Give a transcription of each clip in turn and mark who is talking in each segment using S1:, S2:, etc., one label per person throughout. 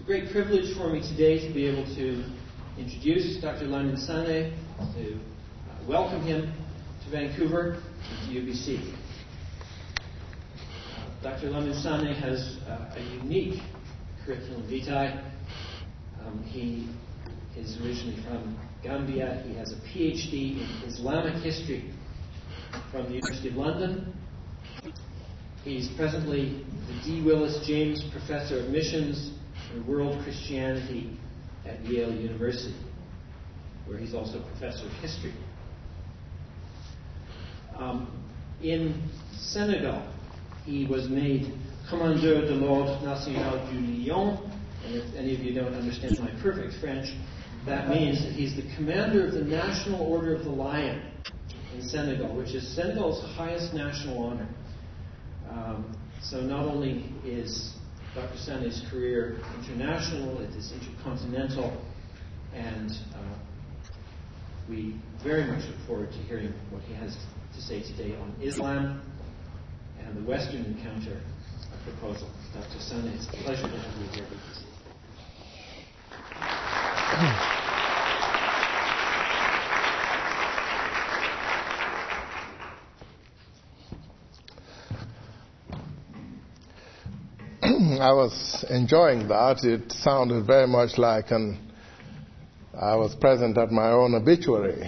S1: It's a great privilege for me today to be able to introduce Dr. Lamin Sanneh, to welcome him to Vancouver and to UBC. Dr. Lamin Sanneh has a unique curriculum vitae. He is originally from Gambia. He has a PhD in Islamic history from the University of London. He's presently the D. Willis James Professor of Missions and World Christianity at Yale University, where he's also Professor of History. In Senegal, he was made Commandeur de l'Ordre National du Lion, and if any of you don't understand my perfect French, that means that he's the commander of the National Order of the Lion in Senegal, which is Senegal's highest national honor. So not only is Dr. Sanneh's career international, it is intercontinental, and we very much look forward to hearing what he has to say today on Islam and the Western encounter proposal. Dr. Sanneh, it's a pleasure to have you here with us.
S2: I was enjoying that. It sounded very much like I was present at my own obituary.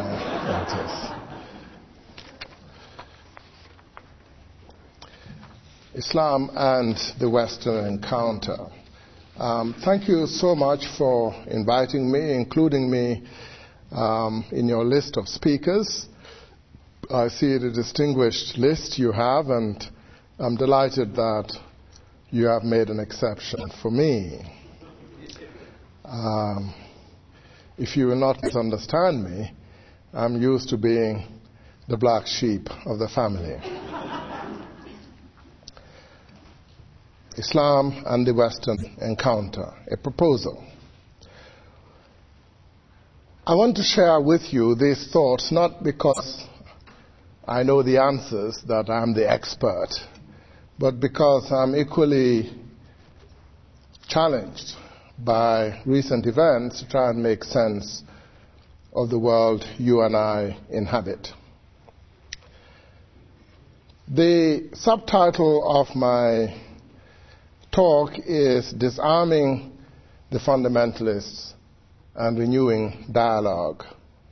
S2: Islam and the Western encounter. Thank you so much for inviting me, including me in your list of speakers. I see the distinguished list you have, and I'm delighted that you have made an exception for me. If you will not misunderstand me, I'm used to being the black sheep of the family. Islam and the Western encounter, a proposal. I want to share with you these thoughts not because I know the answers, that I'm the expert, but because I'm equally challenged by recent events to try and make sense of the world you and I inhabit. The subtitle of my talk is Disarming the Fundamentalists and Renewing Dialogue.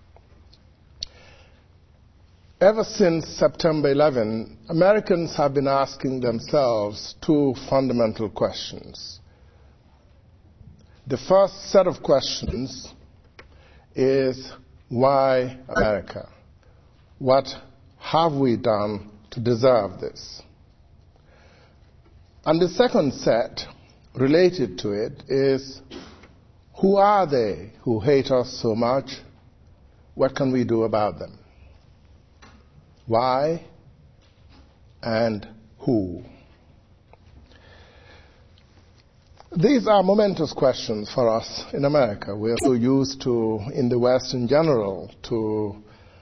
S2: Ever since September 11, Americans have been asking themselves two fundamental questions. The first set of questions is, why America? What have we done to deserve this? And the second set, related to it, is, who are they who hate us so much? What can we do about them? Why and who? These are momentous questions for us in America. We're so used to, in the West in general, to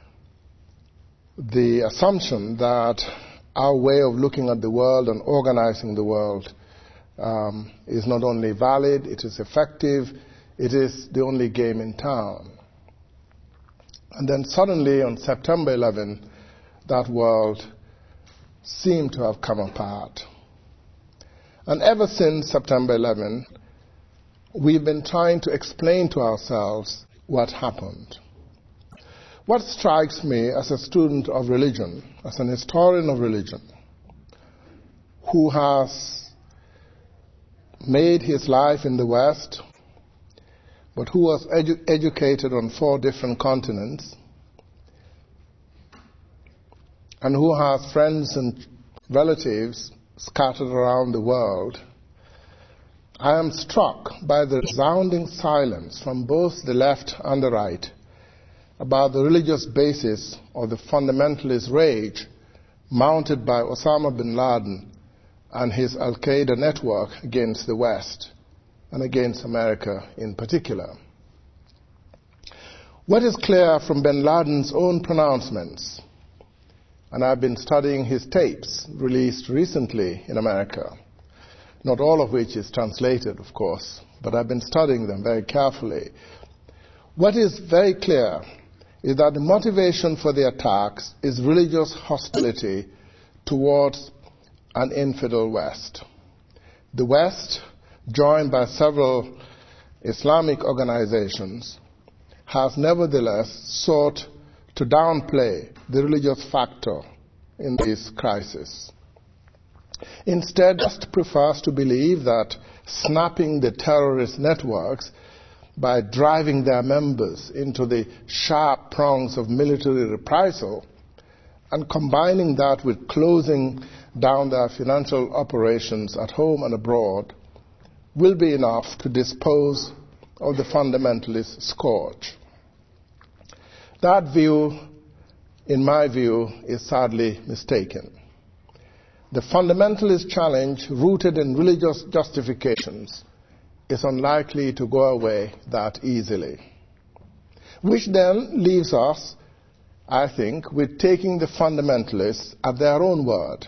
S2: the assumption that our way of looking at the world and organizing the world is not only valid, it is effective, it is the only game in town. And then suddenly on September 11, that world seemed to have come apart. And ever since September 11, we've been trying to explain to ourselves what happened. What strikes me as a student of religion, as an historian of religion, who has made his life in the West, but who was educated on 4 different continents, and who has friends and relatives scattered around the world, I am struck by the resounding silence from both the left and the right about the religious basis of the fundamentalist rage mounted by Osama bin Laden and his Al-Qaeda network against the West and against America in particular. What is clear from bin Laden's own pronouncements, and I've been studying his tapes released recently in America, not all of which is translated, of course, but I've been studying them very carefully. What is very clear is that the motivation for the attacks is religious hostility towards an infidel West. The West, joined by several Islamic organizations, has nevertheless sought to downplay the religious factor in this crisis. Instead, West prefers to believe that snapping the terrorist networks by driving their members into the sharp prongs of military reprisal and combining that with closing down their financial operations at home and abroad will be enough to dispose of the fundamentalist scourge. That view, in my view, is sadly mistaken. The fundamentalist challenge rooted in religious justifications is unlikely to go away that easily. Which then leaves us, I think, with taking the fundamentalists at their own word.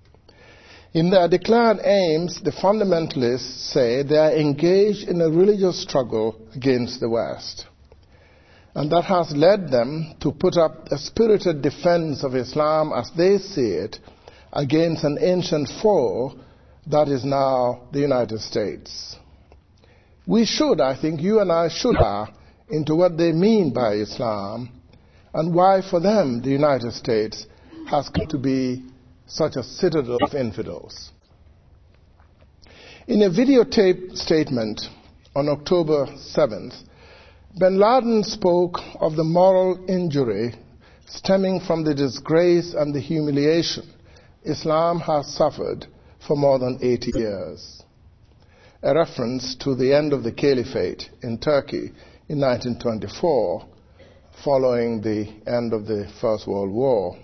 S2: In their declared aims, the fundamentalists say they are engaged in a religious struggle against the West. And that has led them to put up a spirited defense of Islam, as they see it, against an ancient foe that is now the United States. We should, I think, you and I should look into what they mean by Islam and why for them the United States has come to be such a citadel of infidels. In a videotaped statement on October 7th, bin Laden spoke of the moral injury stemming from the disgrace and the humiliation Islam has suffered for more than 80 years. A reference to the end of the caliphate in Turkey in 1924, following the end of the First World War.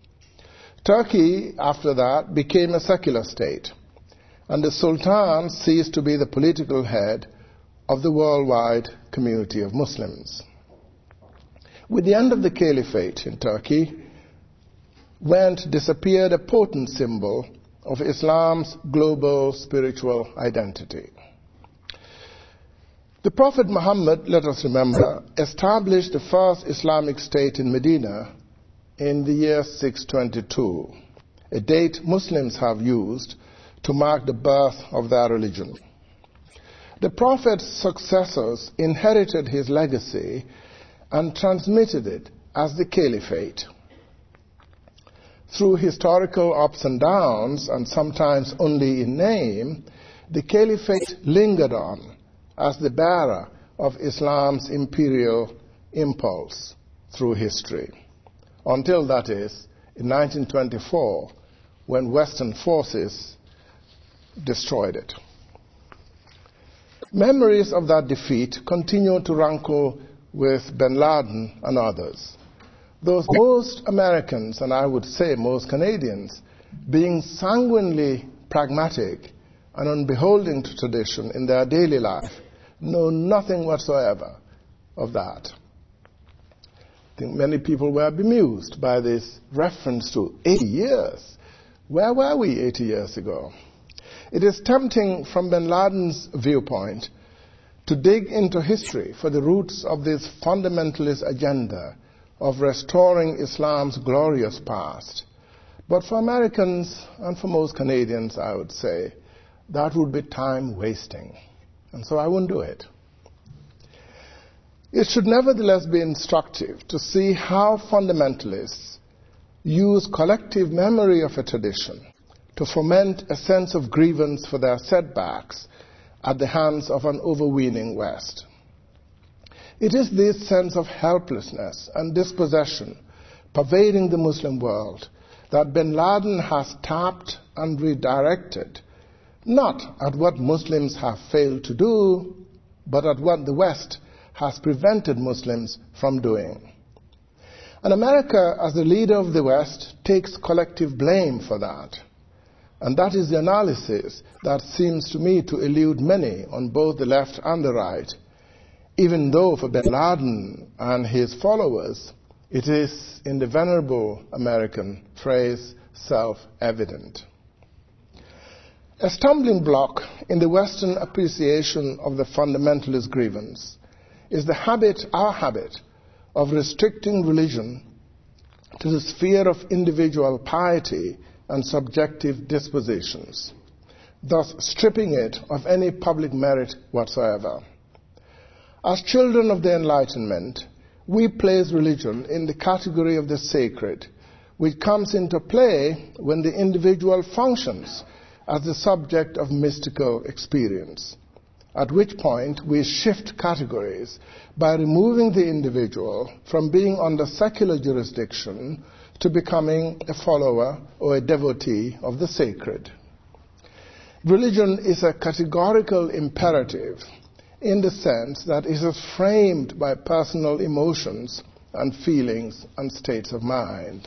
S2: Turkey, after that, became a secular state, and the Sultan ceased to be the political head of the worldwide community of Muslims. With the end of the caliphate in Turkey, disappeared a potent symbol of Islam's global spiritual identity. The Prophet Muhammad, let us remember, established the first Islamic state in Medina in the year 622, a date Muslims have used to mark the birth of their religion. The Prophet's successors inherited his legacy and transmitted it as the caliphate. Through historical ups and downs, and sometimes only in name, the caliphate lingered on as the bearer of Islam's imperial impulse through history, until, that is, in 1924, when Western forces destroyed it. Memories of that defeat continue to rankle with bin Laden and others. Those most Americans, and I would say most Canadians, being sanguinely pragmatic and unbeholden to tradition in their daily life, know nothing whatsoever of that. I think many people were bemused by this reference to 80 years. Where were we 80 years ago? It is tempting from bin Laden's viewpoint to dig into history for the roots of this fundamentalist agenda of restoring Islam's glorious past. But for Americans and for most Canadians, I would say, that would be time wasting. And so I won't do it. It should nevertheless be instructive to see how fundamentalists use collective memory of a tradition to foment a sense of grievance for their setbacks at the hands of an overweening West. It is this sense of helplessness and dispossession pervading the Muslim world that bin Laden has tapped and redirected, not at what Muslims have failed to do, but at what the West has prevented Muslims from doing. And America, as the leader of the West, takes collective blame for that. And that is the analysis that seems to me to elude many on both the left and the right, even though for bin Laden and his followers, it is, in the venerable American phrase, self-evident. A stumbling block in the Western appreciation of the fundamentalist grievance is our habit, of restricting religion to the sphere of individual piety and subjective dispositions, thus stripping it of any public merit whatsoever. As children of the Enlightenment, we place religion in the category of the sacred, which comes into play when the individual functions as the subject of mystical experience, at which point we shift categories by removing the individual from being under secular jurisdiction to becoming a follower or a devotee of the sacred. Religion is a categorical imperative in the sense that it is framed by personal emotions and feelings and states of mind.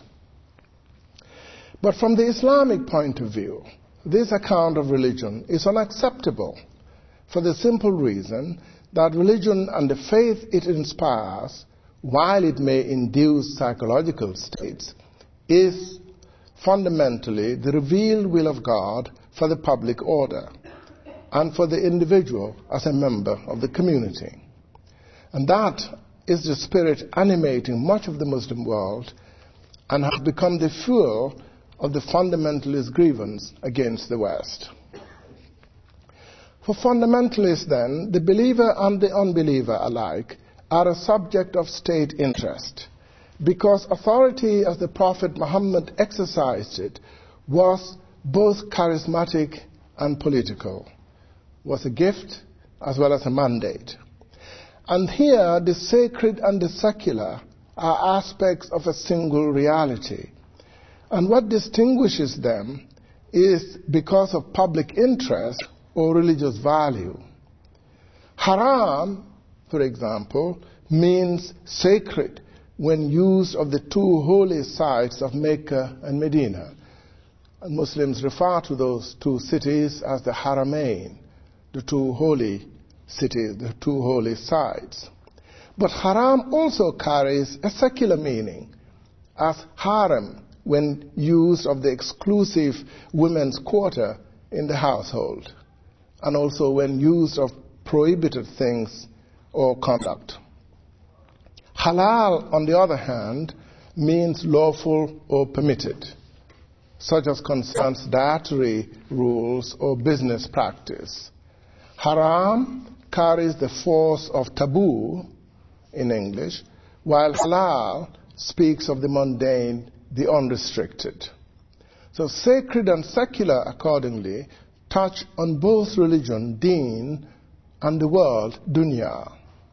S2: But from the Islamic point of view, this account of religion is unacceptable for the simple reason that religion and the faith it inspires, while it may induce psychological states, is fundamentally the revealed will of God for the public order and for the individual as a member of the community. And that is the spirit animating much of the Muslim world and has become the fuel of the fundamentalist grievance against the West. For fundamentalists, then, the believer and the unbeliever alike are a subject of state interest, because authority as the Prophet Muhammad exercised it was both charismatic and political, was a gift as well as a mandate. And here the sacred and the secular are aspects of a single reality. And what distinguishes them is because of public interest or religious value. Haram, for example, means sacred when used of the two holy sites of Mecca and Medina. And Muslims refer to those two cities as the Haramain, the two holy cities, the two holy sites. But haram also carries a secular meaning as harem when used of the exclusive women's quarter in the household, and also when used of prohibited things or conduct. Halal, on the other hand, means lawful or permitted, such as concerns dietary rules or business practice. Haram carries the force of taboo in English, while halal speaks of the mundane, the unrestricted. So sacred and secular, accordingly, touch on both religion, deen, and the world, dunya.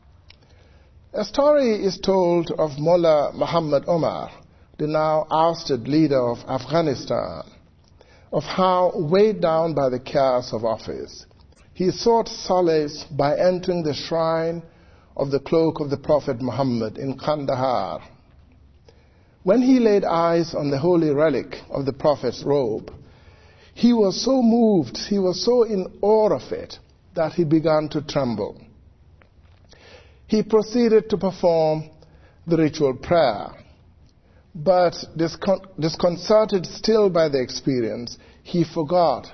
S2: A story is told of Mullah Muhammad Omar, the now ousted leader of Afghanistan, of how, weighed down by the cares of office, he sought solace by entering the shrine of the cloak of the Prophet Muhammad in Kandahar. When he laid eyes on the holy relic of the Prophet's robe, he was so moved, he was so in awe of it, that he began to tremble. He proceeded to perform the ritual prayer, but disconcerted still by the experience, he forgot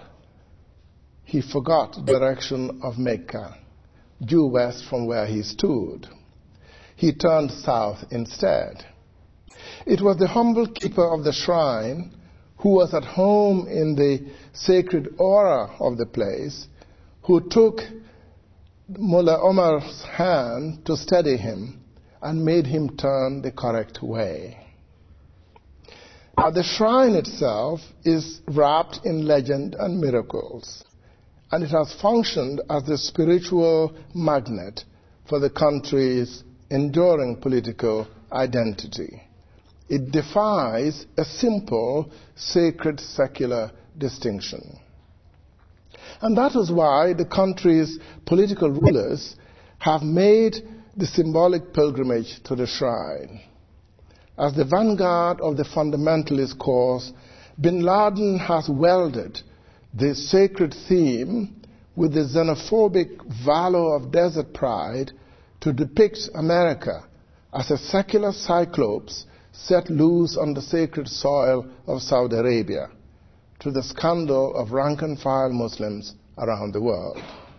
S2: the direction of Mecca, due west from where he stood. He turned south instead. It was the humble keeper of the shrine, who was at home in the sacred aura of the place, who took Mullah Omar's hand to steady him and made him turn the correct way. Now, the shrine itself is wrapped in legend and miracles, and it has functioned as the spiritual magnet for the country's enduring political identity. It defies a simple sacred secular distinction. And that is why the country's political rulers have made the symbolic pilgrimage to the shrine. As the vanguard of the fundamentalist cause, Bin Laden has welded the sacred theme with the xenophobic valor of desert pride to depict America as a secular cyclops set loose on the sacred soil of Saudi Arabia, to the scandal of rank-and-file Muslims around the world.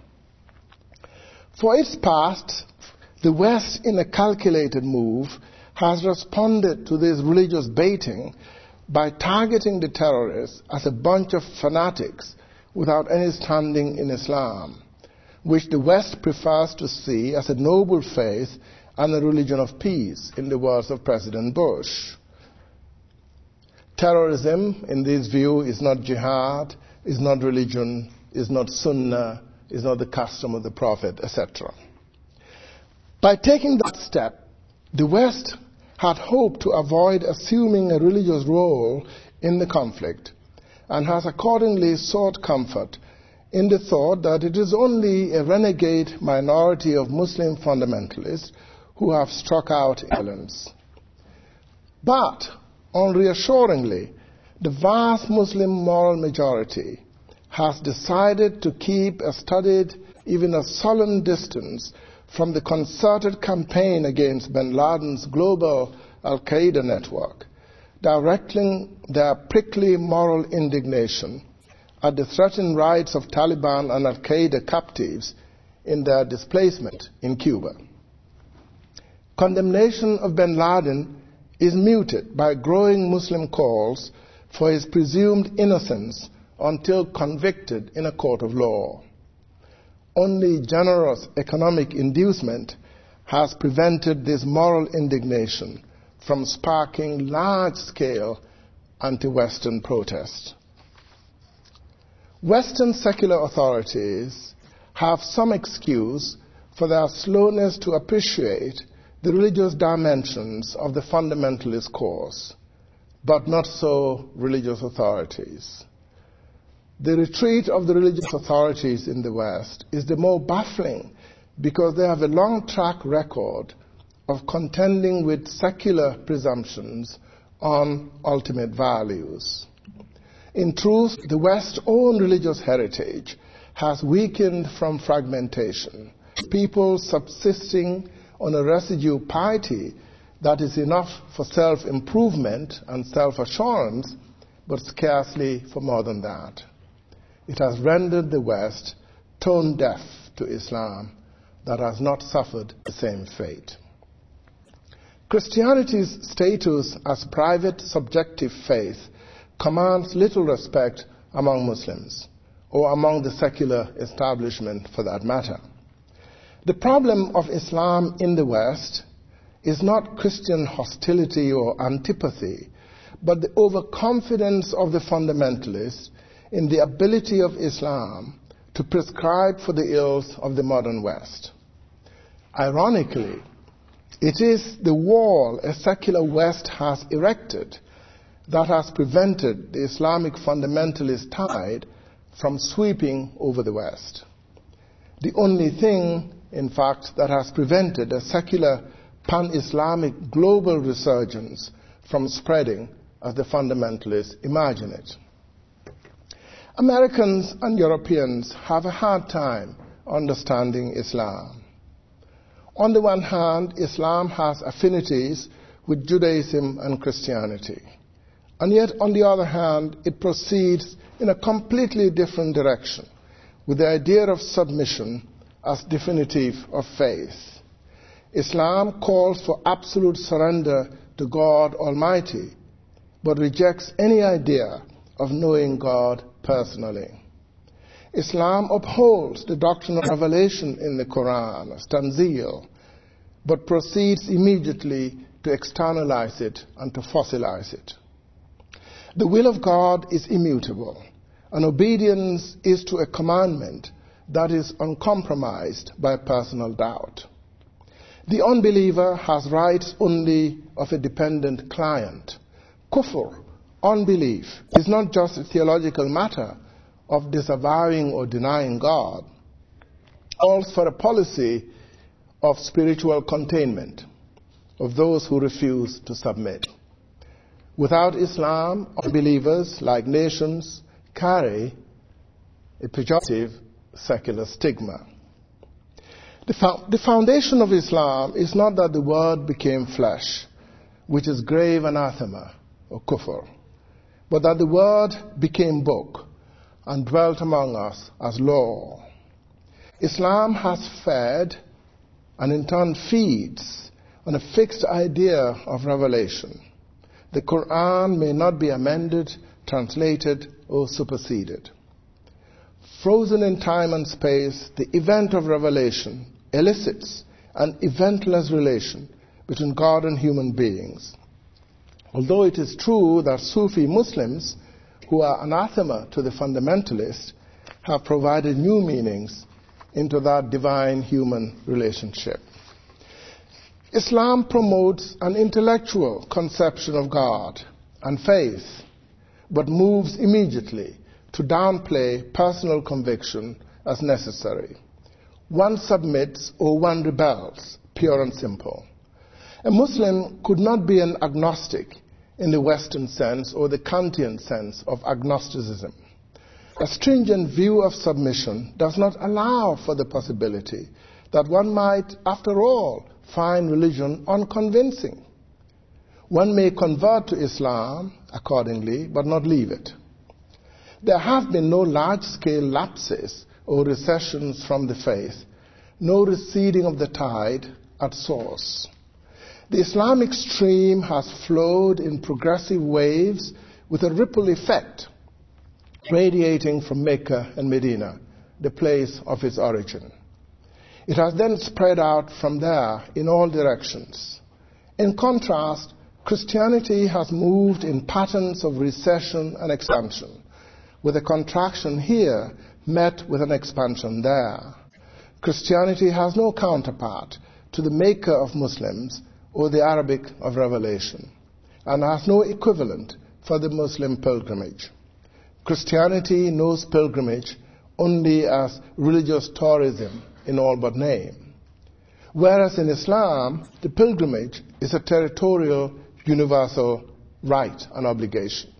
S2: For its part, the West, in a calculated move, has responded to this religious baiting by targeting the terrorists as a bunch of fanatics without any standing in Islam, which the West prefers to see as a noble faith and a religion of peace, in the words of President Bush. Terrorism, in this view, is not jihad, is not religion, is not sunnah, is not the custom of the Prophet, etc. By taking that step, the West had hoped to avoid assuming a religious role in the conflict, and has accordingly sought comfort in the thought that it is only a renegade minority of Muslim fundamentalists who have struck out violence. But, unreassuringly, the vast Muslim moral majority has decided to keep a studied, even a solemn distance from the concerted campaign against bin Laden's global Al-Qaeda network, directing their prickly moral indignation at the threatened rights of Taliban and Al-Qaeda captives in their displacement in Cuba. Condemnation of bin Laden is muted by growing Muslim calls for his presumed innocence until convicted in a court of law. Only generous economic inducement has prevented this moral indignation from sparking large-scale anti-Western protests. Western secular authorities have some excuse for their slowness to appreciate the religious dimensions of the fundamentalist cause, but not so religious authorities. The retreat of the religious authorities in the West is the more baffling because they have a long track record of contending with secular presumptions on ultimate values. In truth, the West's own religious heritage has weakened from fragmentation, people subsisting on a residue piety that is enough for self-improvement and self-assurance, but scarcely for more than that. It has rendered the West tone deaf to Islam that has not suffered the same fate. Christianity's status as private subjective faith commands little respect among Muslims, or among the secular establishment for that matter. The problem of Islam in the West is not Christian hostility or antipathy, but the overconfidence of the fundamentalists in the ability of Islam to prescribe for the ills of the modern West. Ironically, it is the wall a secular West has erected that has prevented the Islamic fundamentalist tide from sweeping over the West. The only thing, in fact, that has prevented a secular pan-Islamic global resurgence from spreading as the fundamentalists imagine it. Americans and Europeans have a hard time understanding Islam. On the one hand, Islam has affinities with Judaism and Christianity. And yet, on the other hand, it proceeds in a completely different direction, with the idea of submission as definitive of faith. Islam calls for absolute surrender to God Almighty, but rejects any idea of knowing God personally. Islam upholds the doctrine of revelation in the Quran as Tanzil, but proceeds immediately to externalize it and to fossilize it. The will of God is immutable, and obedience is to a commandment that is uncompromised by personal doubt. The unbeliever has rights only of a dependent client. Kufr, unbelief, is not just a theological matter of disavowing or denying God. It calls for a policy of spiritual containment of those who refuse to submit. Without Islam, unbelievers, like nations, carry a pejorative secular stigma. The foundation of Islam is not that the Word became flesh, which is grave anathema or kufr, but that the Word became book and dwelt among us as law. Islam has fed and in turn feeds on a fixed idea of revelation. The Quran may not be amended, translated, or superseded. Frozen in time and space, the event of revelation elicits an eventless relation between God and human beings. Although it is true that Sufi Muslims, who are anathema to the fundamentalists, have provided new meanings into that divine-human relationship. Islam promotes an intellectual conception of God and faith, but moves immediately to downplay personal conviction as necessary. One submits or one rebels, pure and simple. A Muslim could not be an agnostic in the Western sense or the Kantian sense of agnosticism. A stringent view of submission does not allow for the possibility that one might, after all, find religion unconvincing. One may convert to Islam accordingly, but not leave it. There have been no large-scale lapses or recessions from the faith, no receding of the tide at source. The Islamic stream has flowed in progressive waves with a ripple effect radiating from Mecca and Medina, the place of its origin. It has then spread out from there in all directions. In contrast, Christianity has moved in patterns of recession and expansion, with a contraction here met with an expansion there. Christianity has no counterpart to the maker of Muslims or the Arabic of Revelation, and has no equivalent for the Muslim pilgrimage. Christianity knows pilgrimage only as religious tourism in all but name, whereas in Islam, the pilgrimage is a territorial, universal right and obligation.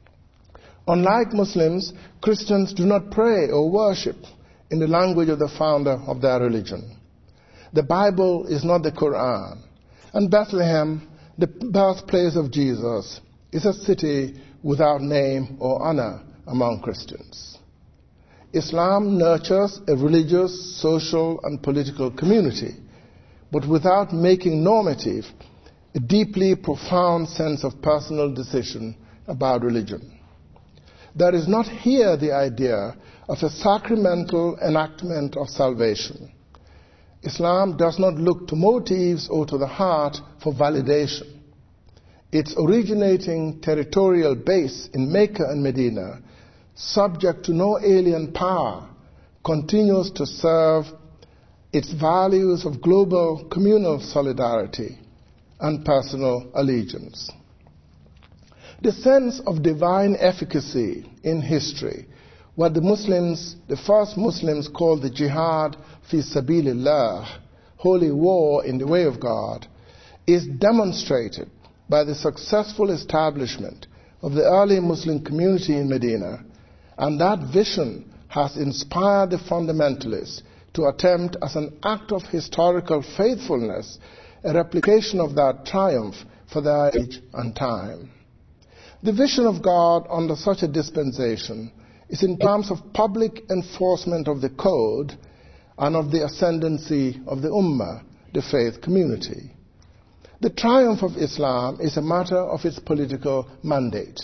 S2: Unlike Muslims, Christians do not pray or worship in the language of the founder of their religion. The Bible is not the Quran, and Bethlehem, the birthplace of Jesus, is a city without name or honor among Christians. Islam nurtures a religious, social, and political community, but without making normative a deeply profound sense of personal decision about religion. There is not here the idea of a sacramental enactment of salvation. Islam does not look to motives or to the heart for validation. Its originating territorial base in Mecca and Medina, subject to no alien power, continues to serve its values of global communal solidarity and personal allegiance. The sense of divine efficacy in history, what the first Muslims called the jihad fi sabilillah, holy war in the way of God, is demonstrated by the successful establishment of the early Muslim community in Medina, and that vision has inspired the fundamentalists to attempt as an act of historical faithfulness a replication of that triumph for their age and time. The vision of God under such a dispensation is in terms of public enforcement of the code and of the ascendancy of the Ummah, the faith community. The triumph of Islam is a matter of its political mandate.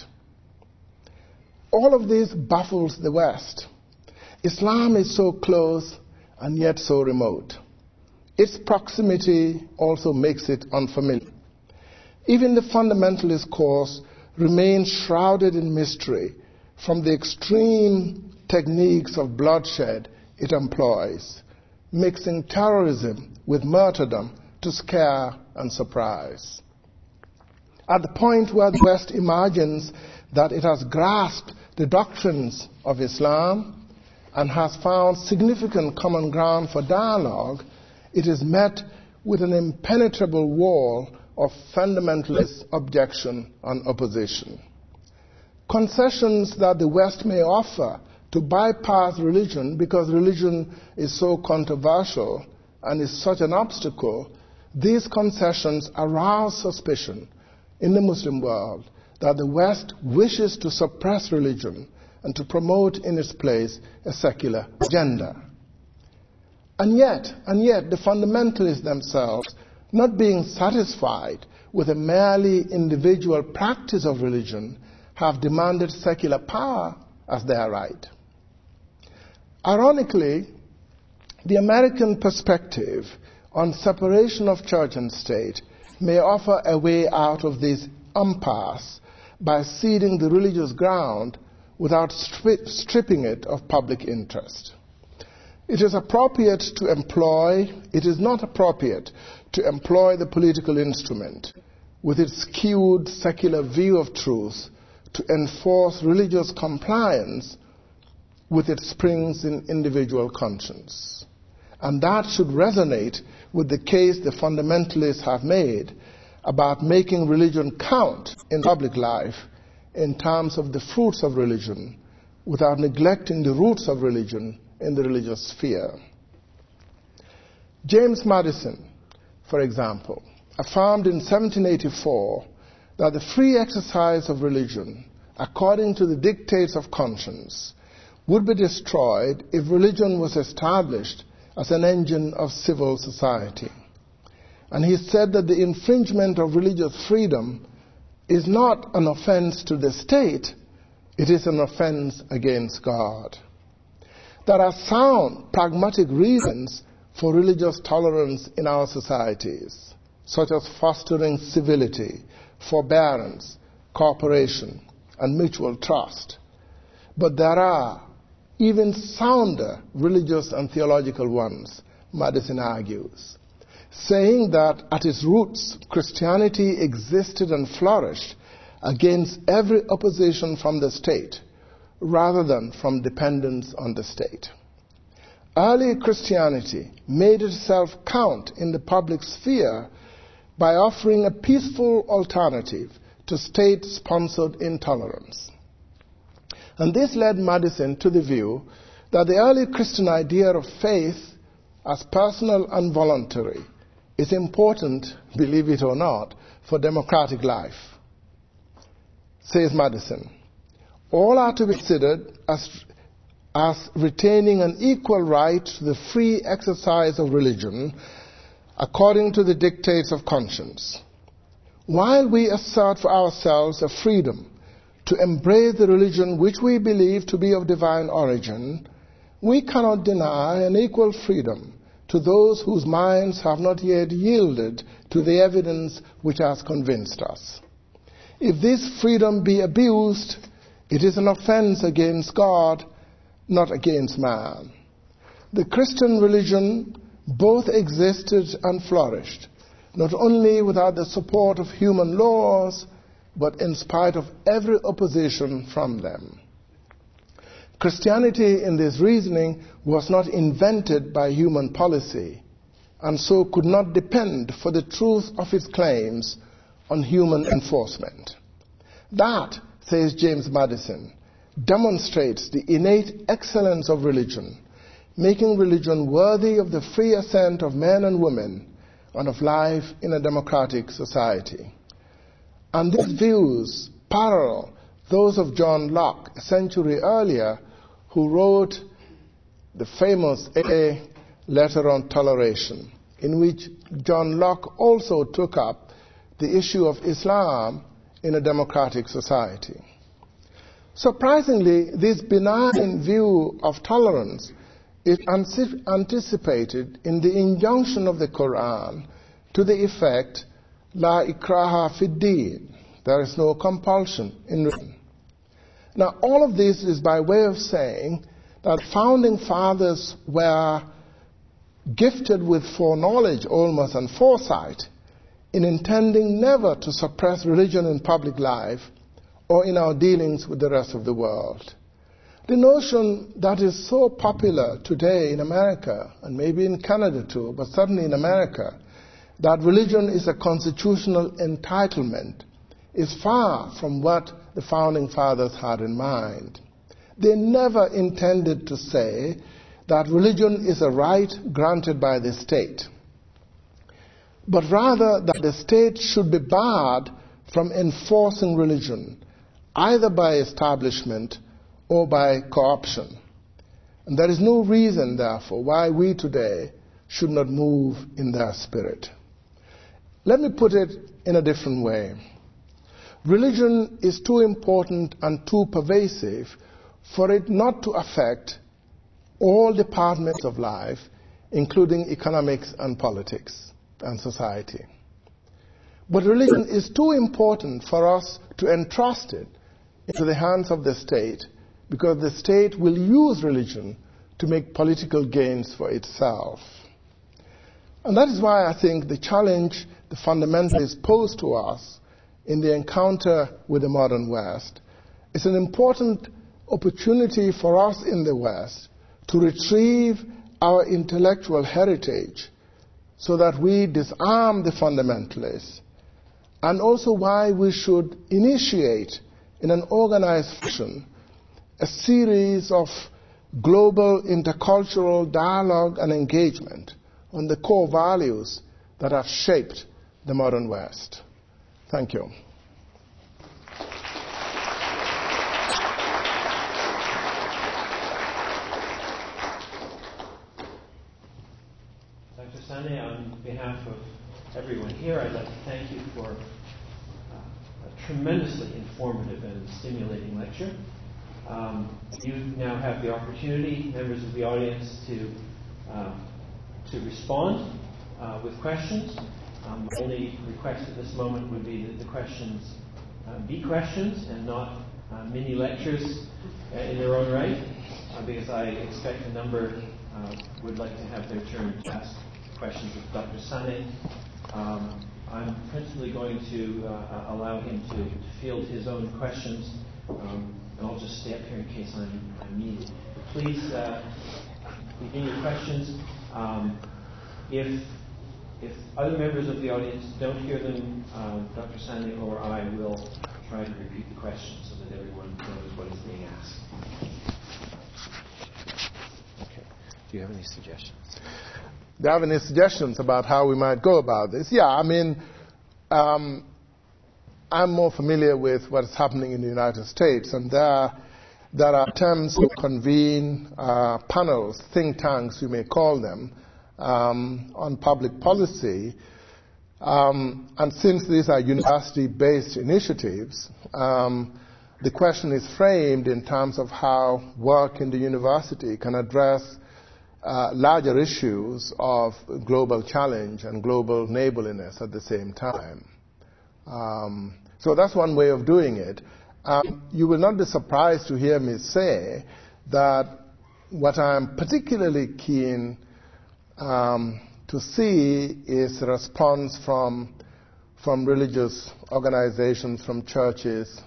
S2: All of this baffles the West. Islam is so close and yet so remote. Its proximity also makes it unfamiliar. Even the fundamentalist course remains shrouded in mystery from the extreme techniques of bloodshed it employs, mixing terrorism with martyrdom to scare and surprise. At the point where the West imagines that it has grasped the doctrines of Islam and has found significant common ground for dialogue, it is met with an impenetrable wall of fundamentalist objection and opposition. Concessions that the West may offer to bypass religion because religion is so controversial and is such an obstacle, these concessions arouse suspicion in the Muslim world that the West wishes to suppress religion and to promote in its place a secular agenda. And yet, the fundamentalists themselves, not being satisfied with a merely individual practice of religion, have demanded secular power as their right. Ironically, the American perspective on separation of church and state may offer a way out of this impasse by ceding the religious ground without stripping it of public interest. It is not appropriate to employ the political instrument with its skewed secular view of truth to enforce religious compliance with its springs in individual conscience. And that should resonate with the case the fundamentalists have made about making religion count in public life in terms of the fruits of religion without neglecting the roots of religion in the religious sphere. James Madison, for example, affirmed in 1784 that the free exercise of religion, according to the dictates of conscience, would be destroyed if religion was established as an engine of civil society. And he said that the infringement of religious freedom is not an offense to the state, it is an offense against God. There are sound, pragmatic reasons for religious tolerance in our societies, such as fostering civility, forbearance, cooperation, and mutual trust. But there are even sounder religious and theological ones, Madison argues, saying that at its roots, Christianity existed and flourished against every opposition from the state, rather than from dependence on the state. Early Christianity made itself count in the public sphere by offering a peaceful alternative to state-sponsored intolerance. And this led Madison to the view that the early Christian idea of faith as personal and voluntary is important, believe it or not, for democratic life. Says Madison, all are to be considered as retaining an equal right to the free exercise of religion according to the dictates of conscience. While we assert for ourselves a freedom to embrace the religion which we believe to be of divine origin, we cannot deny an equal freedom to those whose minds have not yet yielded to the evidence which has convinced us. If this freedom be abused, it is an offense against God, not against man. The Christian religion both existed and flourished, not only without the support of human laws, but in spite of every opposition from them. Christianity, in this reasoning, was not invented by human policy, and so could not depend for the truth of its claims on human enforcement. That, says James Madison, demonstrates the innate excellence of religion, making religion worthy of the free assent of men and women and of life in a democratic society. And these views parallel those of John Locke a century earlier, who wrote the famous Letter on Toleration, in which John Locke also took up the issue of Islam in a democratic society. Surprisingly, this benign view of tolerance is anticipated in the injunction of the Quran to the effect, La ikraha fid din, there is no compulsion in religion. Now, all of this is by way of saying that founding fathers were gifted with foreknowledge almost and foresight in intending never to suppress religion in public life or in our dealings with the rest of the world. The notion that is so popular today in America, and maybe in Canada too, but certainly in America, that religion is a constitutional entitlement, is far from what the founding fathers had in mind. They never intended to say that religion is a right granted by the state, but rather that the state should be barred from enforcing religion, either by establishment or by co-option. And there is no reason, therefore, why we today should not move in their spirit. Let me put it in a different way. Religion is too important and too pervasive for it not to affect all departments of life, including economics and politics and society. But religion is too important for us to entrust it into the hands of the state, because the state will use religion to make political gains for itself. And that is why I think the challenge the fundamentalists pose to us in the encounter with the modern West is an important opportunity for us in the West to retrieve our intellectual heritage so that we disarm the fundamentalists, and also why we should initiate in an organized fashion a series of global intercultural dialogue and engagement on the core values that have shaped the modern West. Thank you.
S1: Dr. Sane, on behalf of everyone here, I'd like to thank you for a tremendously informative and stimulating lecture. You now have the opportunity, members of the audience, to respond with questions. My only request at this moment would be that the questions be questions and not mini lectures in their own right, because I expect a number would like to have their turn to ask questions of Dr. Sane. I'm principally going to allow him to field his own questions, and I'll just stay up here in case I'm needed. Please begin your questions. If other members of the audience don't hear them, Dr. Sane or I will try to repeat the question so that everyone knows what is being asked. Okay. Do you have any suggestions?
S2: Do you have any suggestions about how we might go about this? Yeah, I mean, I'm more familiar with what is happening in the United States, and there are attempts to convene panels, think tanks, you may call them, on public policy. And since these are university-based initiatives, the question is framed in terms of how work in the university can address larger issues of global challenge and global neighborliness at the same time. So that's one way of doing it. You will not be surprised to hear me say that what I'm particularly keen to see is a response from religious organizations, from churches,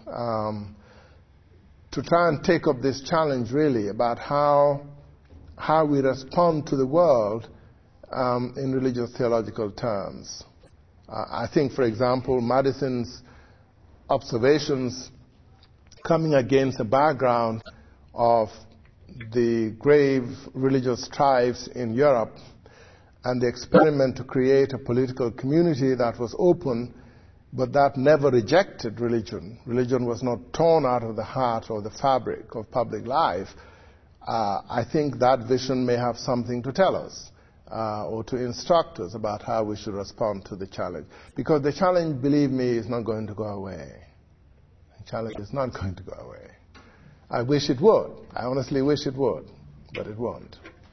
S2: to try and take up this challenge really about how we respond to the world in religious theological terms. I think, for example, Madison's observations coming against a background of the grave religious strife in Europe and the experiment to create a political community that was open but that never rejected religion. Religion was not torn out of the heart or the fabric of public life. I think that vision may have something to tell us or to instruct us about how we should respond to the challenge. Because the challenge, believe me, is not going to go away. The challenge is not going to go away. I wish it would. I honestly wish it would, but it won't.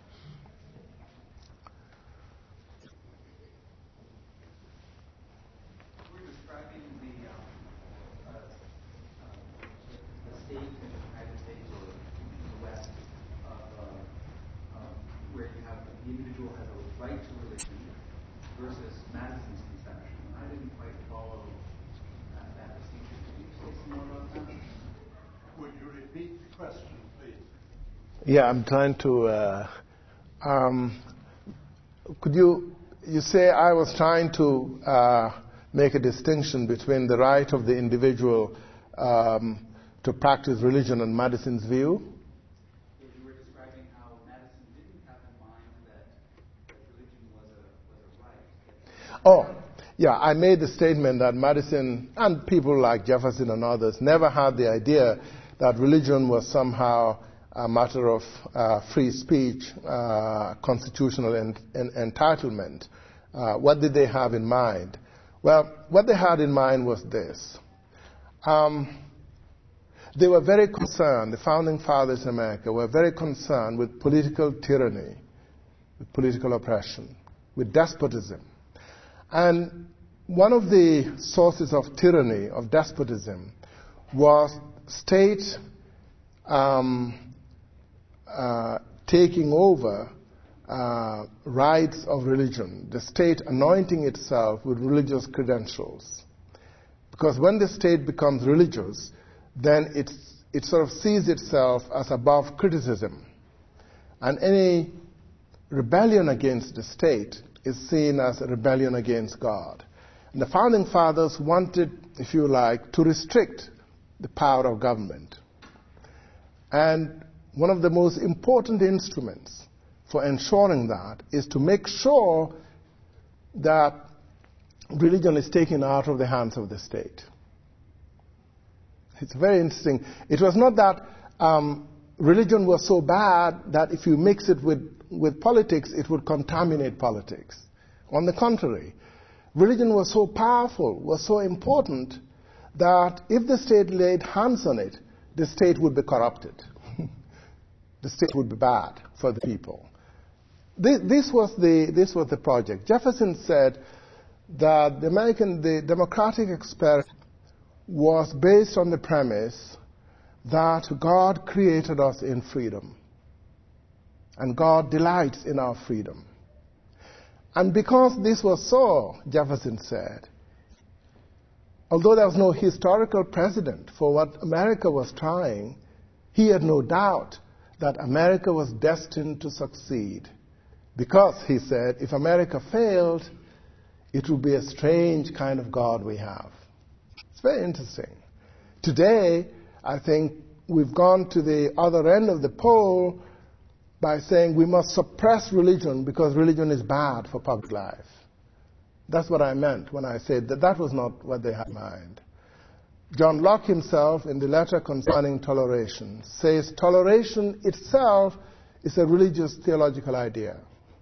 S3: We're describing the state in the United States or in the West where you have the individual has a right to religion versus Madison's conception. I didn't quite follow that distinction. Can you say some more about that? Would you repeat the question, please?
S2: Yeah, I'm trying to. Could you say I was trying to make a distinction between the right of the individual to practice religion and Madison's view?
S3: Yeah, you were describing how Madison didn't have in mind that religion was a right.
S2: Oh, yeah, I made the statement that Madison and people like Jefferson and others never had the idea that religion was somehow a matter of free speech, constitutional entitlement. What did they have in mind? Well, what they had in mind was this. They were very concerned, the founding fathers in America were very concerned with political tyranny, with political oppression, with despotism. And one of the sources of tyranny, of despotism, was state taking over rights of religion, the state anointing itself with religious credentials. Because when the state becomes religious, then it sort of sees itself as above criticism. And any rebellion against the state is seen as a rebellion against God. And the founding fathers wanted, if you like, to restrict the power of government. And one of the most important instruments for ensuring that is to make sure that religion is taken out of the hands of the state. It's very interesting. It was not that religion was so bad that if you mix it with politics, it would contaminate politics. On the contrary, religion was so powerful, was so important, that if the state laid hands on it, the state would be corrupted. The state would be bad for the people. This was the project. Jefferson said that the democratic experiment was based on the premise that God created us in freedom, and God delights in our freedom. And because this was so, Jefferson said, although there was no historical precedent for what America was trying, he had no doubt that America was destined to succeed. Because, he said, if America failed, it would be a strange kind of God we have. It's very interesting. Today, I think we've gone to the other end of the pole by saying we must suppress religion because religion is bad for public life. That's what I meant when I said that was not what they had in mind. John Locke himself, in the letter concerning toleration, says toleration itself is a religious theological idea.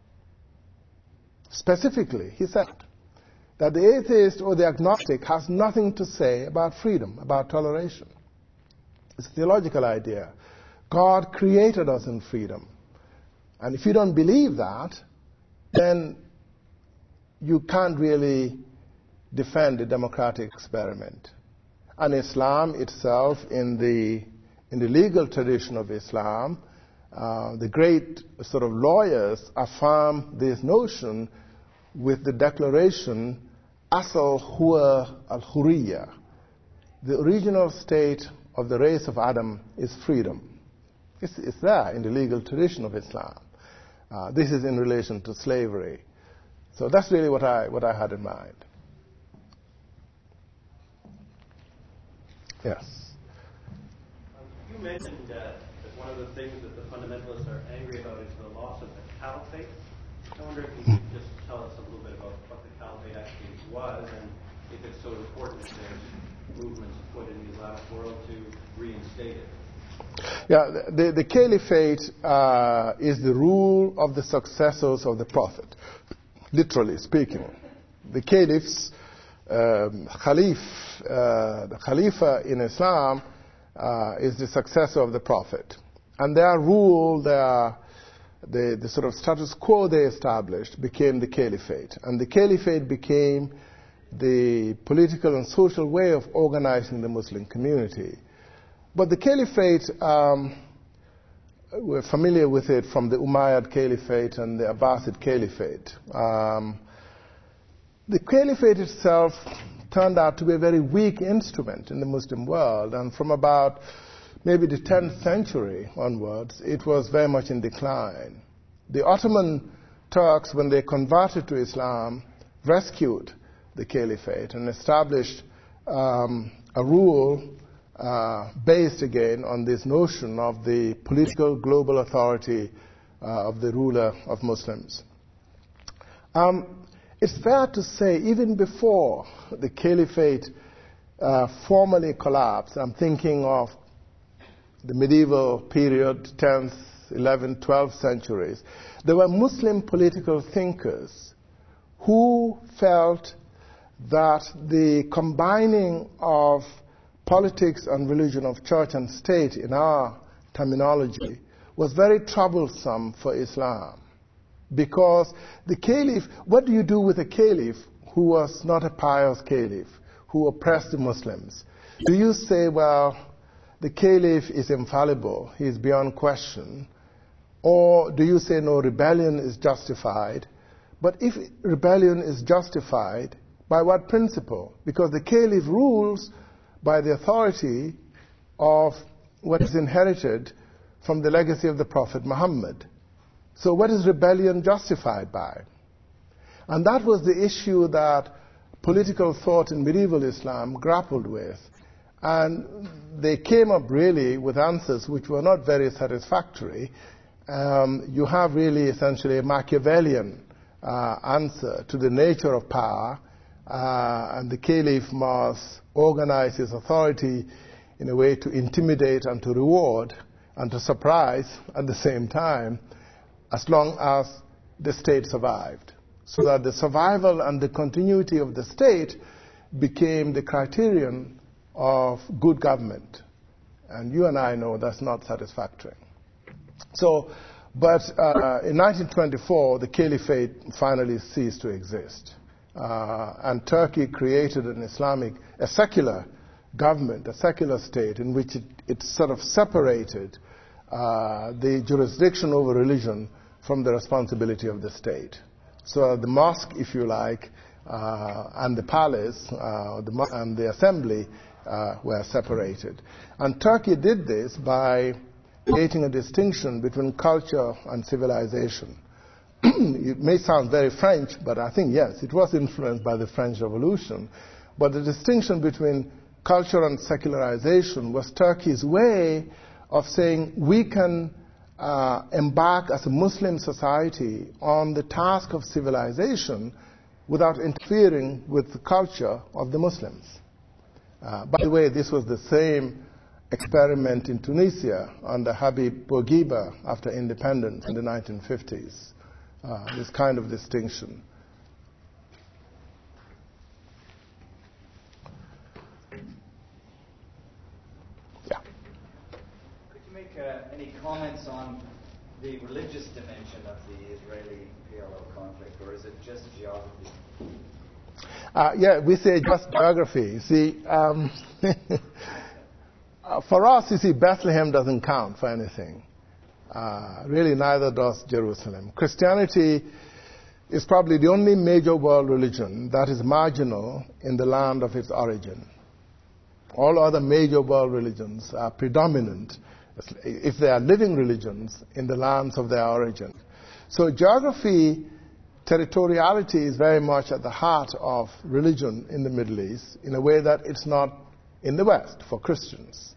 S2: Specifically, he said that the atheist or the agnostic has nothing to say about freedom, about toleration. It's a theological idea. God created us in freedom. And if you don't believe that, then you can't really defend the democratic experiment. And Islam itself, in the legal tradition of Islam, the great sort of lawyers affirm this notion with the declaration, Asal huwa al-Hurriya. The original state of the race of Adam is freedom. It's there in the legal tradition of Islam. This is in relation to slavery. So that's really what I had in mind. Yes.
S4: You mentioned that one of the things that the fundamentalists are angry about is the loss of the caliphate. I wonder if you could just tell us a little bit about what the caliphate actually was and if it's so important that there's movements afoot in the Islamic world to reinstate it.
S2: Yeah, the caliphate is the rule of the successors of the Prophet, literally speaking. The caliphs, the Khalifa in Islam is the successor of the Prophet. And their rule, the sort of status quo they established became the caliphate. And the caliphate became the political and social way of organizing the Muslim community. But the caliphate, we're familiar with it from the Umayyad Caliphate and the Abbasid Caliphate. The caliphate itself turned out to be a very weak instrument in the Muslim world, and from about maybe the 10th century onwards, it was very much in decline. The Ottoman Turks, when they converted to Islam, rescued the caliphate and established a rule based again on this notion of the political global authority of the ruler of Muslims. it's fair to say, even before the caliphate formally collapsed, I'm thinking of the medieval period, 10th, 11th, 12th centuries, there were Muslim political thinkers who felt that the combining of politics and religion, of church and state in our terminology, was very troublesome for Islam. Because the caliph, what do you do with a caliph who was not a pious caliph, who oppressed the Muslims? Do you say, well, the caliph is infallible, he is beyond question? Or do you say, no, rebellion is justified? But if rebellion is justified, by what principle? Because the caliph rules by the authority of what is inherited from the legacy of the Prophet Muhammad. So what is rebellion justified by? And that was the issue that political thought in medieval Islam grappled with. And they came up really with answers which were not very satisfactory. You have really essentially a Machiavellian answer to the nature of power, and the caliph must organize his authority in a way to intimidate and to reward and to surprise at the same time, as long as the state survived. So that the survival and the continuity of the state became the criterion of good government. And you and I know that's not satisfactory. So, but in 1924, the caliphate finally ceased to exist. And Turkey created a secular government, a secular state, in which it sort of separated the jurisdiction over religion from the responsibility of the state. So the mosque, if you like, and the palace and the assembly were separated. And Turkey did this by creating a distinction between culture and civilization. It may sound very French, but I think, yes, it was influenced by the French Revolution. But the distinction between culture and secularization was Turkey's way of saying we can embark as a Muslim society on the task of civilization without interfering with the culture of the Muslims. By the way, this was the same experiment in Tunisia under Habib Bourguiba after independence in the 1950s. This kind of distinction. Yeah.
S5: Could you make any comments on the religious dimension of the Israeli-PLO conflict, or is it just geography?
S2: Yeah, we say just geography. See, for us, you see, Bethlehem doesn't count for anything. Really, neither does Jerusalem. Christianity is probably the only major world religion that is marginal in the land of its origin. All other major world religions are predominant, if they are living religions, in the lands of their origin. So geography, territoriality is very much at the heart of religion in the Middle East in a way that it's not in the West for Christians.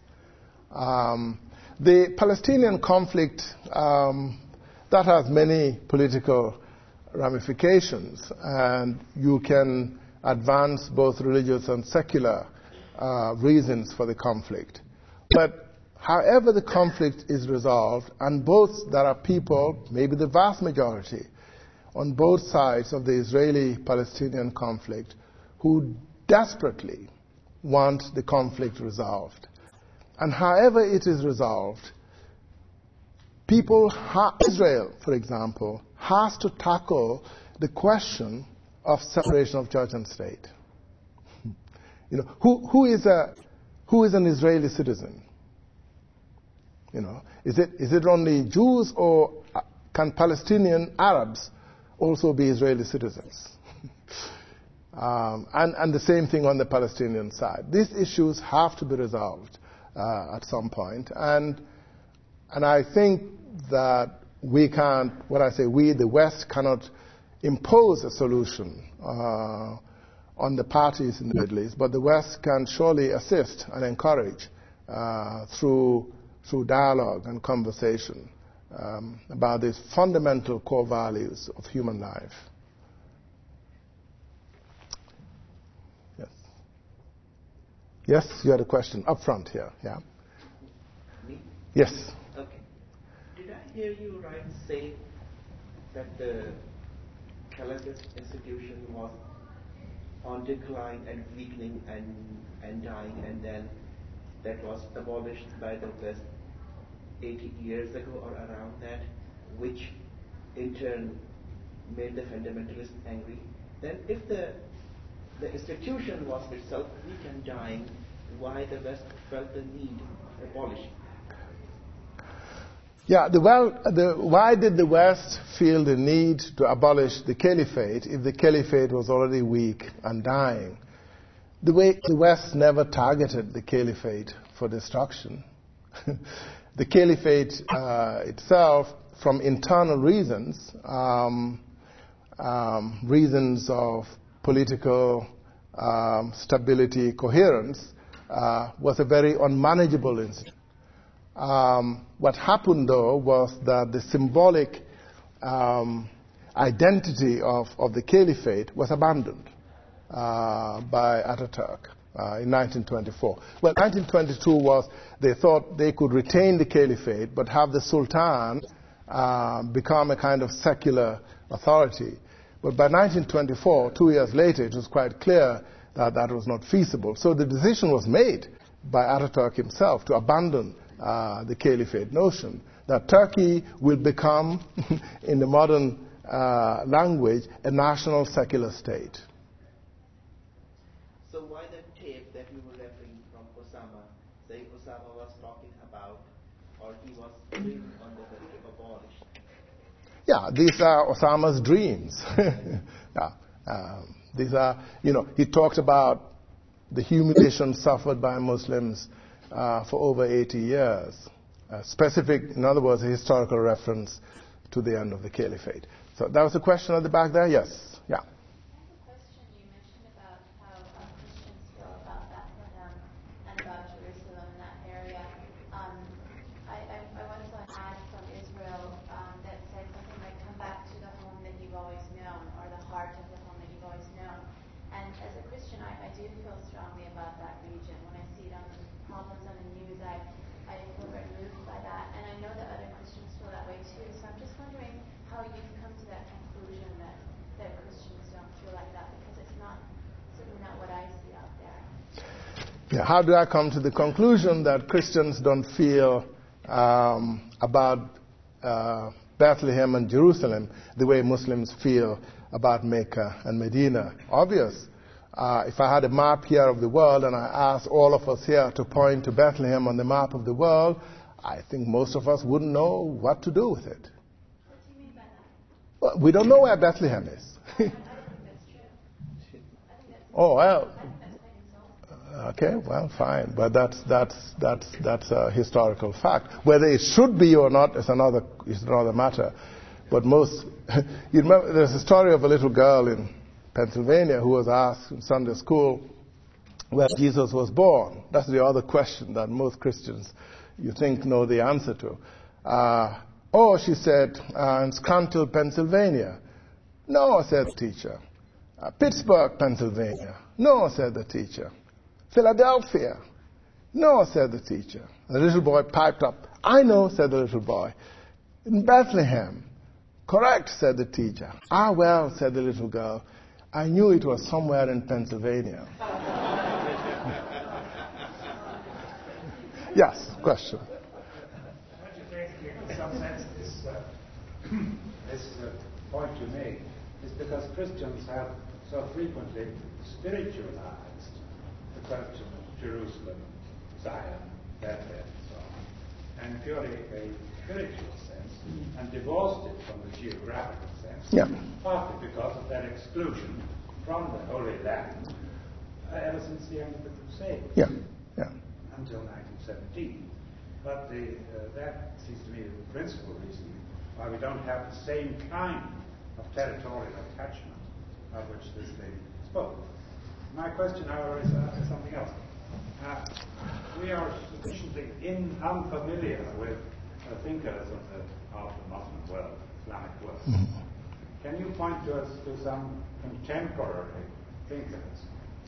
S2: The Palestinian conflict, that has many political ramifications, and you can advance both religious and secular reasons for the conflict. But however the conflict is resolved, and there are people, maybe the vast majority, on both sides of the Israeli-Palestinian conflict who desperately want the conflict resolved. And however it is resolved, Israel, for example, has to tackle the question of separation of church and state. You know, who is an Israeli citizen? You know, is it only Jews, or can Palestinian Arabs also be Israeli citizens? And the same thing on the Palestinian side. These issues have to be resolved at some point, and I think that we can't. What I say, we, the West, cannot impose a solution on the parties in the Middle East, but the West can surely assist and encourage through dialogue and conversation about these fundamental core values of human life. Yes, you had a question up front here. Yeah.
S6: Me?
S2: Yes.
S6: Okay. Did I hear you right say that the Caliphate institution was on decline and weakening and dying, and then that was abolished by the West 80 years ago or around that, which in turn made the fundamentalists angry? Then if the institution was itself weak and dying, why the West felt the need to abolish it?
S2: Yeah, why did the West feel the need to abolish the caliphate if the caliphate was already weak and dying? The West never targeted the caliphate for destruction. The caliphate itself, from internal reasons, reasons of political stability, coherence, was a very unmanageable incident. What happened, though, was that the symbolic identity of the caliphate was abandoned by Ataturk in 1924. Well, 1922 was they thought they could retain the caliphate but have the sultan become a kind of secular authority. But by 1924, 2 years later, it was quite clear that that was not feasible. So the decision was made by Ataturk himself to abandon the caliphate notion, that Turkey will become, in the modern language, a national secular state.
S6: So why the tape that you were referring from Osama, saying Osama was talking about, or he was dreaming on the verge of abolish?
S2: Yeah, these are Osama's dreams. Yeah, these are, he talked about the humiliation suffered by Muslims for over 80 years. Specific, in other words, a historical reference to the end of the caliphate. So that was the question at the back there? Yes. Yeah.
S7: I have a question. You mentioned about how Christians feel about Bethlehem and about Jerusalem in that area. I once saw an ad from Israel that said something like, "Come back to the home that you've always known," or the heart of the home that you've always known. And as a Christian, I do feel strongly about that region. When I see it on the problems on the news, I feel very moved by that. And I know that other Christians feel that way too. So I'm just wondering how you've come to that conclusion that Christians don't feel like that, because it's certainly not what I see out there.
S2: Yeah, how do I come to the conclusion that Christians don't feel about Bethlehem and Jerusalem the way Muslims feel about Mecca and Medina? Obvious. If I had a map here of the world and I asked all of us here to point to Bethlehem on the map of the world, I think most of us wouldn't know what to do with it.
S7: What do you mean by that?
S2: Well, we don't know where Bethlehem is.
S7: I don't think that's true.
S2: Oh, well.
S7: I think that's taken so.
S2: Okay, well, fine, but that's a historical fact. Whether it should be or not is another matter. But you remember, there's a story of a little girl in Pennsylvania who was asked in Sunday school where Jesus was born. That's the other question that most Christians, you think, know the answer to. She said, in Scranton, Pennsylvania. No, said the teacher. Pittsburgh, Pennsylvania. No, said the teacher. Philadelphia. No, said the teacher. The little boy piped up. I know, said the little boy. In Bethlehem. Correct, said the teacher. Ah, well, said the little girl. I knew it was somewhere in Pennsylvania. Yes, question.
S8: Don't you think, in some sense, this point you make is because Christians have so frequently spiritualized the question of Jerusalem, Zion, Bethlehem, and so on, and purely a spiritual sense, and divorced it from the geographical sense, partly because of that exclusion from the Holy Land ever since the end of the Crusades, until 1917. But that seems to me the principal reason why we don't have the same kind of territorial attachment of which this lady spoke. My question, however, is something else. We are sufficiently unfamiliar with thinkers of the Muslim world, Islamic world. Mm-hmm. Can you point to us to some contemporary thinkers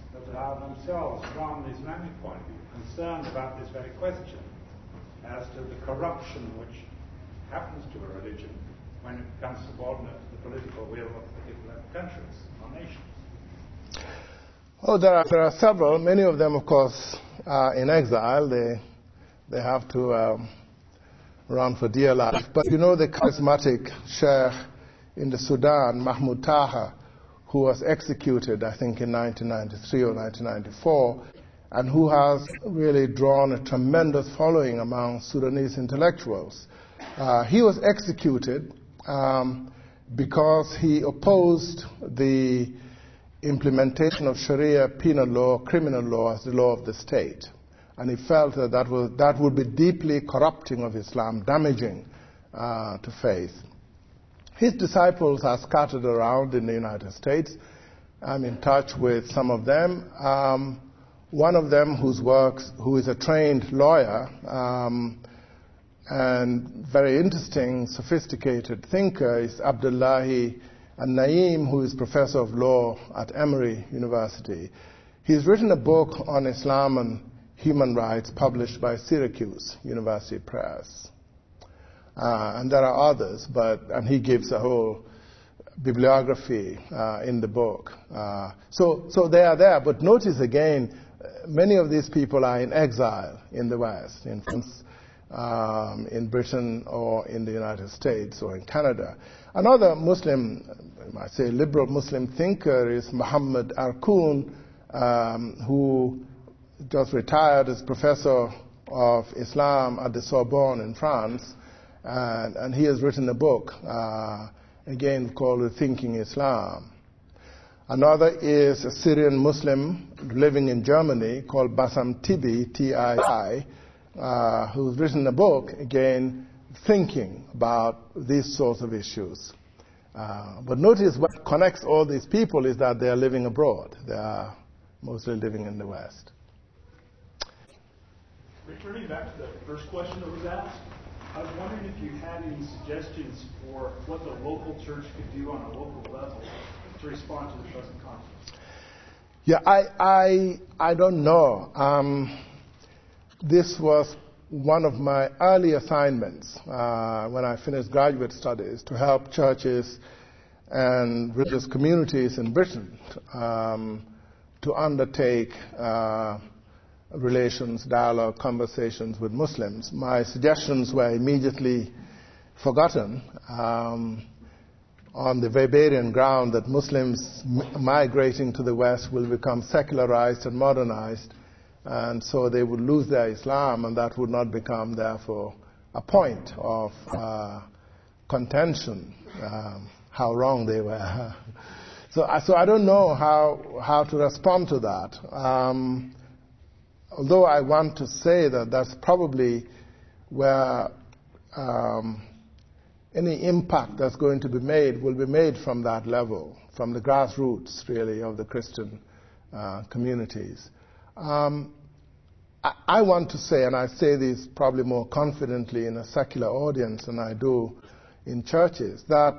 S8: that are themselves, from the Islamic point of view, concerned about this very question as to the corruption which happens to a religion when it becomes subordinate to the political will of particular countries or nations?
S2: Oh, there are several. Many of them, of course, are in exile. They have to run for dear life. But you know the charismatic sheikh in the Sudan, Mahmoud Taha, who was executed, I think, in 1993 or 1994, and who has really drawn a tremendous following among Sudanese intellectuals. He was executed because he opposed the implementation of Sharia penal law, criminal law, as the law of the state. And he felt that that would be deeply corrupting of Islam, damaging to faith. His disciples are scattered around in the United States. I'm in touch with some of them. One of them who is a trained lawyer and very interesting, sophisticated thinker is Abdullahi An-Naim, who is professor of law at Emory University. He's written a book on Islam and human rights published by Syracuse University Press. And there are others, and he gives a whole bibliography in the book. So they are there, but notice again, many of these people are in exile in the West, in France, in Britain, or in the United States, or in Canada. Another Muslim, I say liberal Muslim thinker is Muhammad Arkoun, who just retired as professor of Islam at the Sorbonne in France, and he has written a book, again called Rethinking Islam. Another is a Syrian Muslim living in Germany called Bassam Tibi, T-I-I, who's written a book, again, thinking about these sorts of issues. But notice what connects all these people is that they are living abroad. They are mostly living in the West.
S3: Returning back to the first question that was asked, I was wondering if you had any suggestions for what the local church could do on a local level to respond to the present conflict.
S2: Yeah, I don't know. This was one of my early assignments when I finished graduate studies, to help churches and religious communities in Britain to undertake relations, dialogue, conversations with Muslims. My suggestions were immediately forgotten on the Weberian ground that Muslims migrating to the West will become secularized and modernized, and so they would lose their Islam, and that would not become, therefore, a point of contention, how wrong they were. So I don't know how to respond to that. Although I want to say that that's probably where any impact that's going to be made will be made from that level, from the grassroots, really, of the Christian communities. I want to say, and I say this probably more confidently in a secular audience than I do in churches, that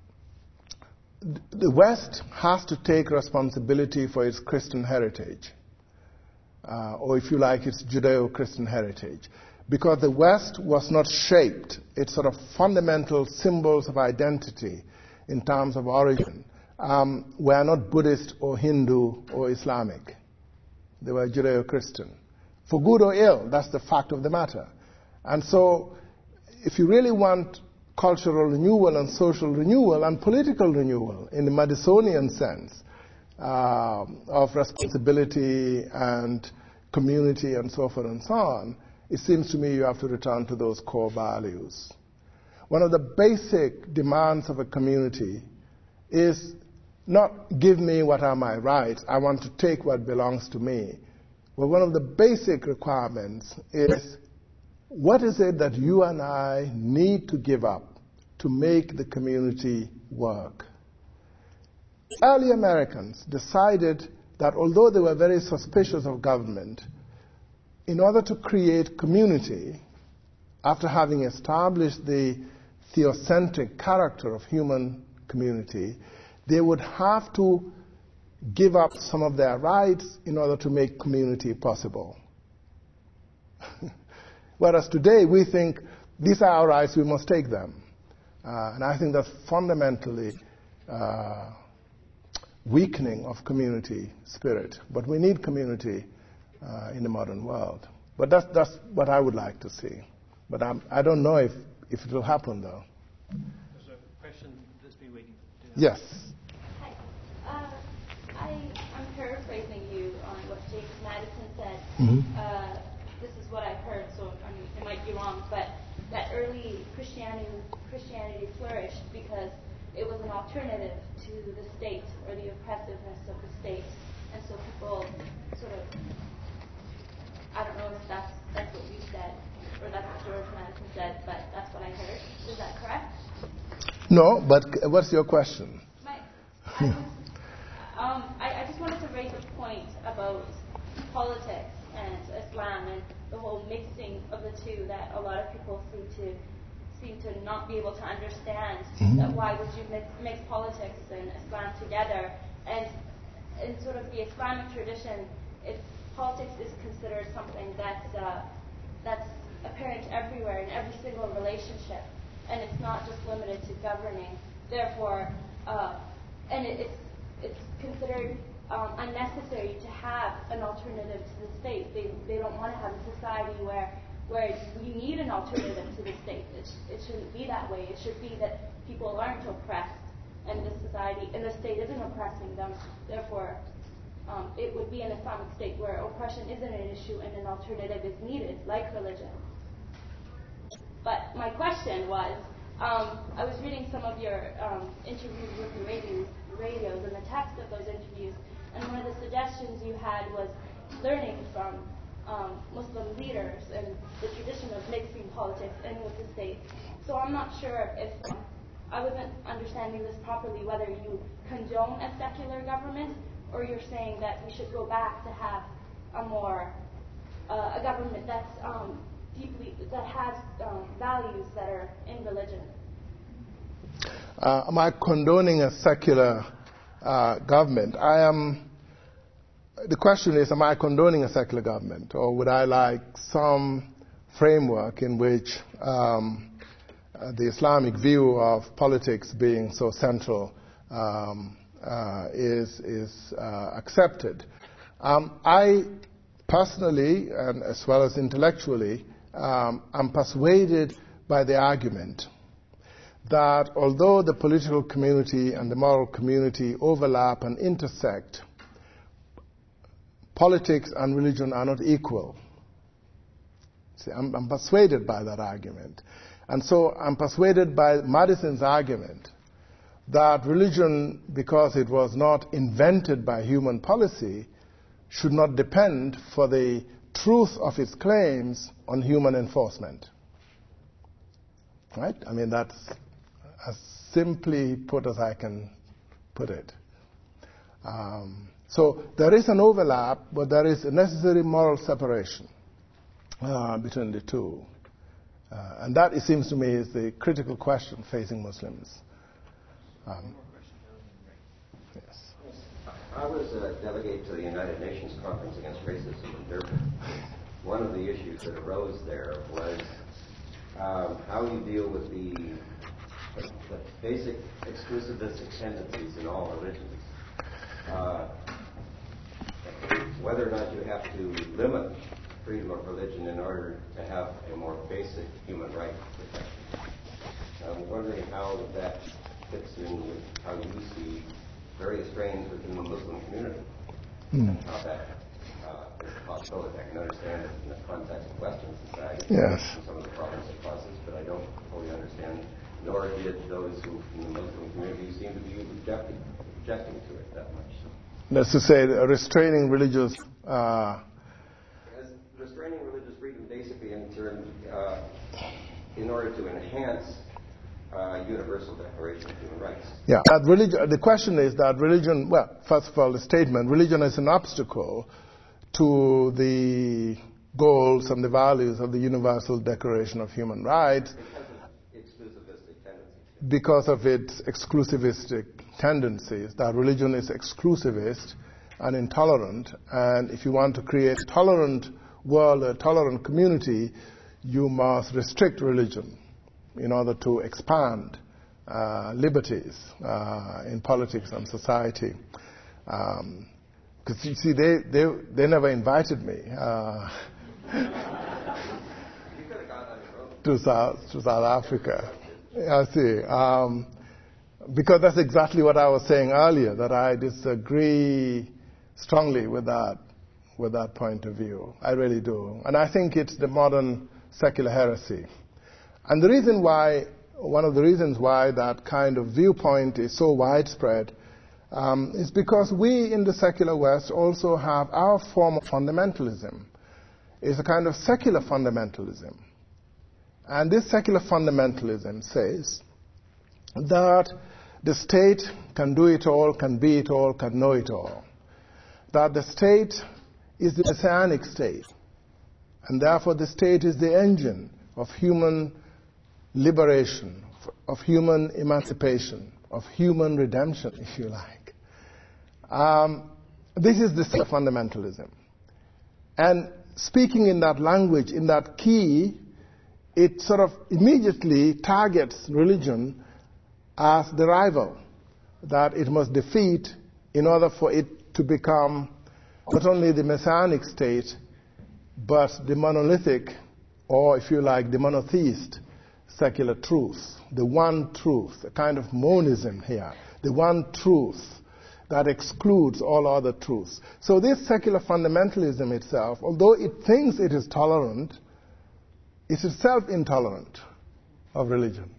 S2: the West has to take responsibility for its Christian heritage. Or if you like, its Judeo-Christian heritage. Because the West was not shaped, its sort of fundamental symbols of identity in terms of origin were not Buddhist or Hindu or Islamic. They were Judeo-Christian. For good or ill, that's the fact of the matter. And so, if you really want cultural renewal and social renewal and political renewal in the Madisonian sense, of responsibility and community and so forth and so on, it seems to me you have to return to those core values. One of the basic demands of a community is not give me what are my rights, I want to take what belongs to me. Well, one of the basic requirements is what is it that you and I need to give up to make the community work? Early Americans decided that although they were very suspicious of government, in order to create community, after having established the theocentric character of human community, they would have to give up some of their rights in order to make community possible. Whereas today we think these are our rights, we must take them. And I think that's fundamentally weakening of community spirit. But we need community in the modern world. But that's what I would like to see. But I don't know if it will happen, though.
S1: There's a question that's been waiting.
S2: Yes.
S7: Hi. I'm paraphrasing you on what James Madison said.
S2: Mm-hmm.
S7: This is what I've heard, so it might be wrong, but that early Christianity flourished because it was an alternative to the state or the oppressiveness of the state. And so people sort of, I don't know if that's what you said, or that's what George Madison said, but that's what I heard. Is that correct?
S2: No, but what's your question?
S7: I just wanted to raise a point about politics and Islam and the whole mixing of the two that a lot of people seem to not be able to understand.
S2: Mm-hmm.
S7: That why would you mix politics and Islam together? And in sort of the Islamic tradition, politics is considered something that's apparent everywhere in every single relationship, and it's not just limited to governing. Therefore, and it's considered unnecessary to have an alternative to the state. They don't want to have a society where you need an alternative to the state. It shouldn't be that way. It should be that people aren't oppressed, and the state isn't oppressing them. Therefore, it would be an Islamic state where oppression isn't an issue and an alternative is needed, like religion. But my question was, I was reading some of your interviews with the radios and the text of those interviews, and one of the suggestions you had was learning from Muslim leaders and the tradition of mixing politics in with the state. So I'm not sure if I wasn't understanding this properly, whether you condone a secular government or you're saying that we should go back to have a government that's that has values that are in religion.
S2: Am I condoning a secular government? The question is, am I condoning a secular government, or would I like some framework in which the Islamic view of politics being so central is accepted? I personally, and as well as intellectually, am persuaded by the argument that although the political community and the moral community overlap and intersect, politics and religion are not equal. See, I'm persuaded by that argument. And so I'm persuaded by Madison's argument that religion, because it was not invented by human policy, should not depend for the truth of its claims on human enforcement. Right? I mean, that's as simply put as I can put it. So there is an overlap, but there is a necessary moral separation between the two. And that, it seems to me, is the critical question facing Muslims. Yes.
S9: I was a delegate to the United Nations Conference Against Racism in Durban. One of the issues that arose there was how you deal with the basic exclusivistic tendencies in all religions. Whether or not you have to limit freedom of religion in order to have a more basic human right protection. I'm wondering how that fits in with how you see various strains within the Muslim community, and how that is a possibility. I can understand it in the context of Western society,
S2: yes,
S9: and some of the problems it causes, but I don't fully understand, nor did those who in the Muslim community seem to be objecting to it that much.
S2: That's to say, restraining religious...
S9: restraining religious freedom basically in order to enhance universal declaration of human rights.
S2: Yeah, the question is that religion, well, first of all, the statement, religion is an obstacle to the goals and the values of the Universal Declaration of Human Rights
S9: Because of exclusivistic tendencies.
S2: because of its exclusivistic tendencies, that religion is exclusivist and intolerant, and if you want to create a tolerant world, a tolerant community, you must restrict religion in order to expand liberties in politics and society. Because you see, they never invited me to South Africa. I see. Because that's exactly what I was saying earlier, that I disagree strongly with that point of view. I really do. And I think it's the modern secular heresy. And one of the reasons why that kind of viewpoint is so widespread is because we in the secular West also have our form of fundamentalism. It's a kind of secular fundamentalism. And this secular fundamentalism says that the state can do it all, can be it all, can know it all. That the state is the messianic state. And therefore the state is the engine of human liberation, of human emancipation, of human redemption, if you like. This is the fundamentalism. And speaking in that language, in that key, it sort of immediately targets religion as the rival that it must defeat in order for it to become not only the messianic state, but the monolithic, or if you like, the monotheist secular truth, the one truth, a kind of monism here, the one truth that excludes all other truths. So this secular fundamentalism itself, although it thinks it is tolerant, is itself intolerant of religion.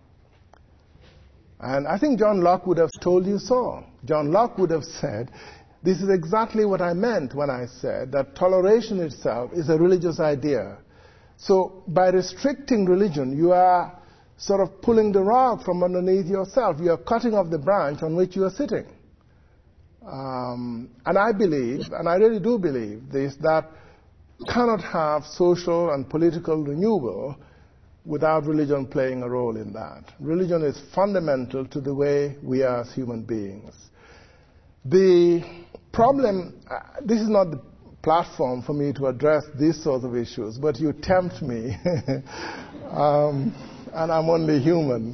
S2: And I think John Locke would have told you so. John Locke would have said, this is exactly what I meant when I said that toleration itself is a religious idea. So by restricting religion, you are sort of pulling the rug from underneath yourself. You are cutting off the branch on which you are sitting. And I believe, and I really do believe this, that you cannot have social and political renewal without religion playing a role in that. Religion is fundamental to the way we are as human beings. The problem, this is not the platform for me to address these sorts of issues, but you tempt me, and I'm only human.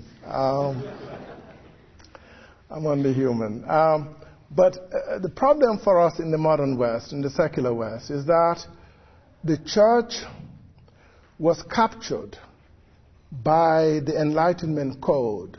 S2: But the problem for us in the modern West, in the secular West, is that the church was captured by the Enlightenment Code,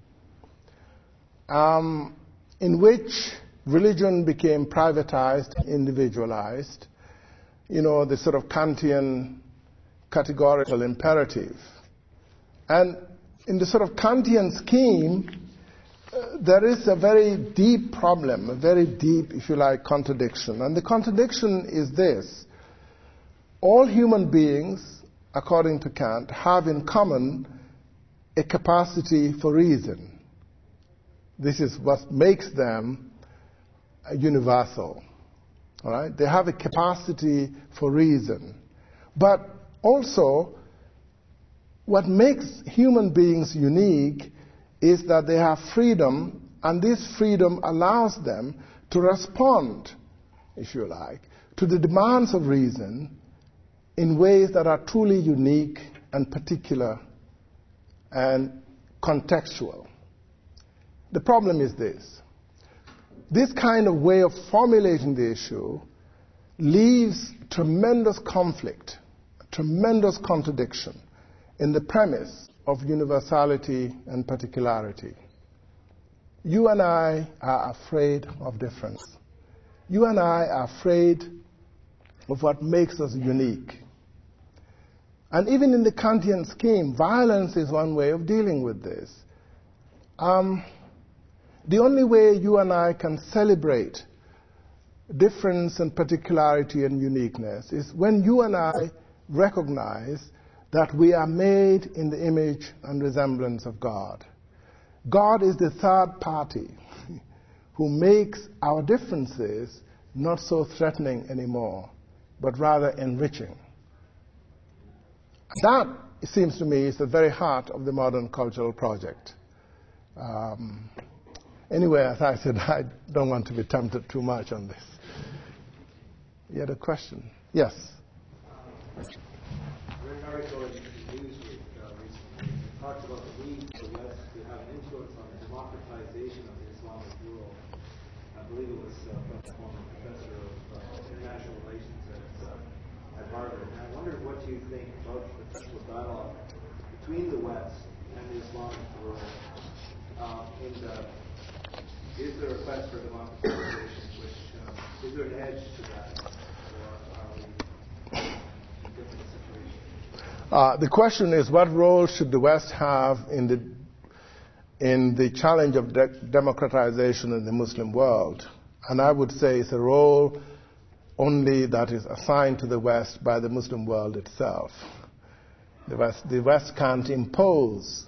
S2: in which religion became privatized, individualized, the sort of Kantian categorical imperative. And in the sort of Kantian scheme, there is a very deep problem, a very deep, if you like, contradiction. And the contradiction is this: all human beings, according to Kant, have in common a capacity for reason. This is what makes them universal. All right? They have a capacity for reason. But also, what makes human beings unique is that they have freedom, and this freedom allows them to respond, if you like, to the demands of reason in ways that are truly unique and particular and contextual. The problem is this: this kind of way of formulating the issue leaves tremendous conflict, tremendous contradiction in the premise of universality and particularity. You and I are afraid of difference. You and I are afraid of what makes us unique. And even in the Kantian scheme, violence is one way of dealing with this. The only way you and I can celebrate difference and particularity and uniqueness is when you and I recognize that we are made in the image and resemblance of God. God is the third party who makes our differences not so threatening anymore, but rather enriching. That, it seems to me, is the very heart of the modern cultural project. Anyway, as I said, I don't want to be tempted too much on this. You had a question? Yes.
S10: Read an article in Newsweek recently. It talks about the need for the West to have an influence on the democratization of the Islamic world. I believe it was from a former professor of international relations at Harvard. And I wondered what you think about the potential dialogue between the West and the Islamic world. Is there a quest for democratization? Is there an edge to that? Or are we in a different situation?
S2: The question is, what role should the West have in the challenge of democratization in the Muslim world? And I would say it's a role only that is assigned to the West by the Muslim world itself. The West can't impose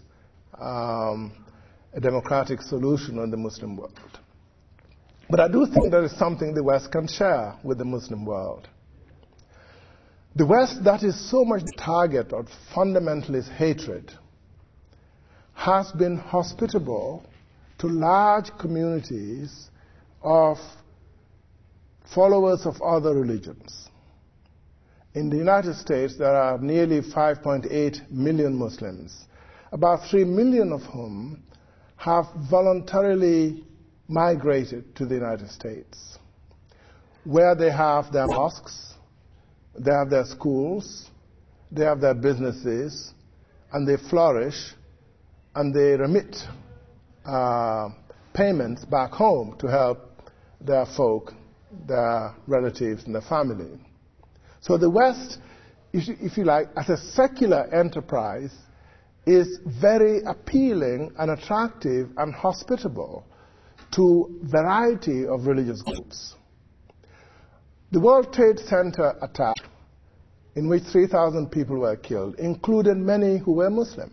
S2: a democratic solution on the Muslim world. But I do think there is something the West can share with the Muslim world. The West, that is so much the target of fundamentalist hatred, has been hospitable to large communities of followers of other religions. In the United States, there are nearly 5.8 million Muslims, about 3 million of whom have voluntarily migrated to the United States, where they have their mosques, they have their schools, they have their businesses, and they flourish, and they remit payments back home to help their folk, their relatives, and their family. So the West, if you like, as a secular enterprise, is very appealing and attractive and hospitable to variety of religious groups. The World Trade Center attack, in which 3,000 people were killed, included many who were Muslim.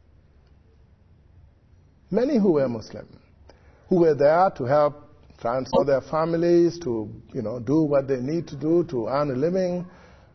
S2: Many who were Muslim, who were there to help transfer their families, to do what they need to do to earn a living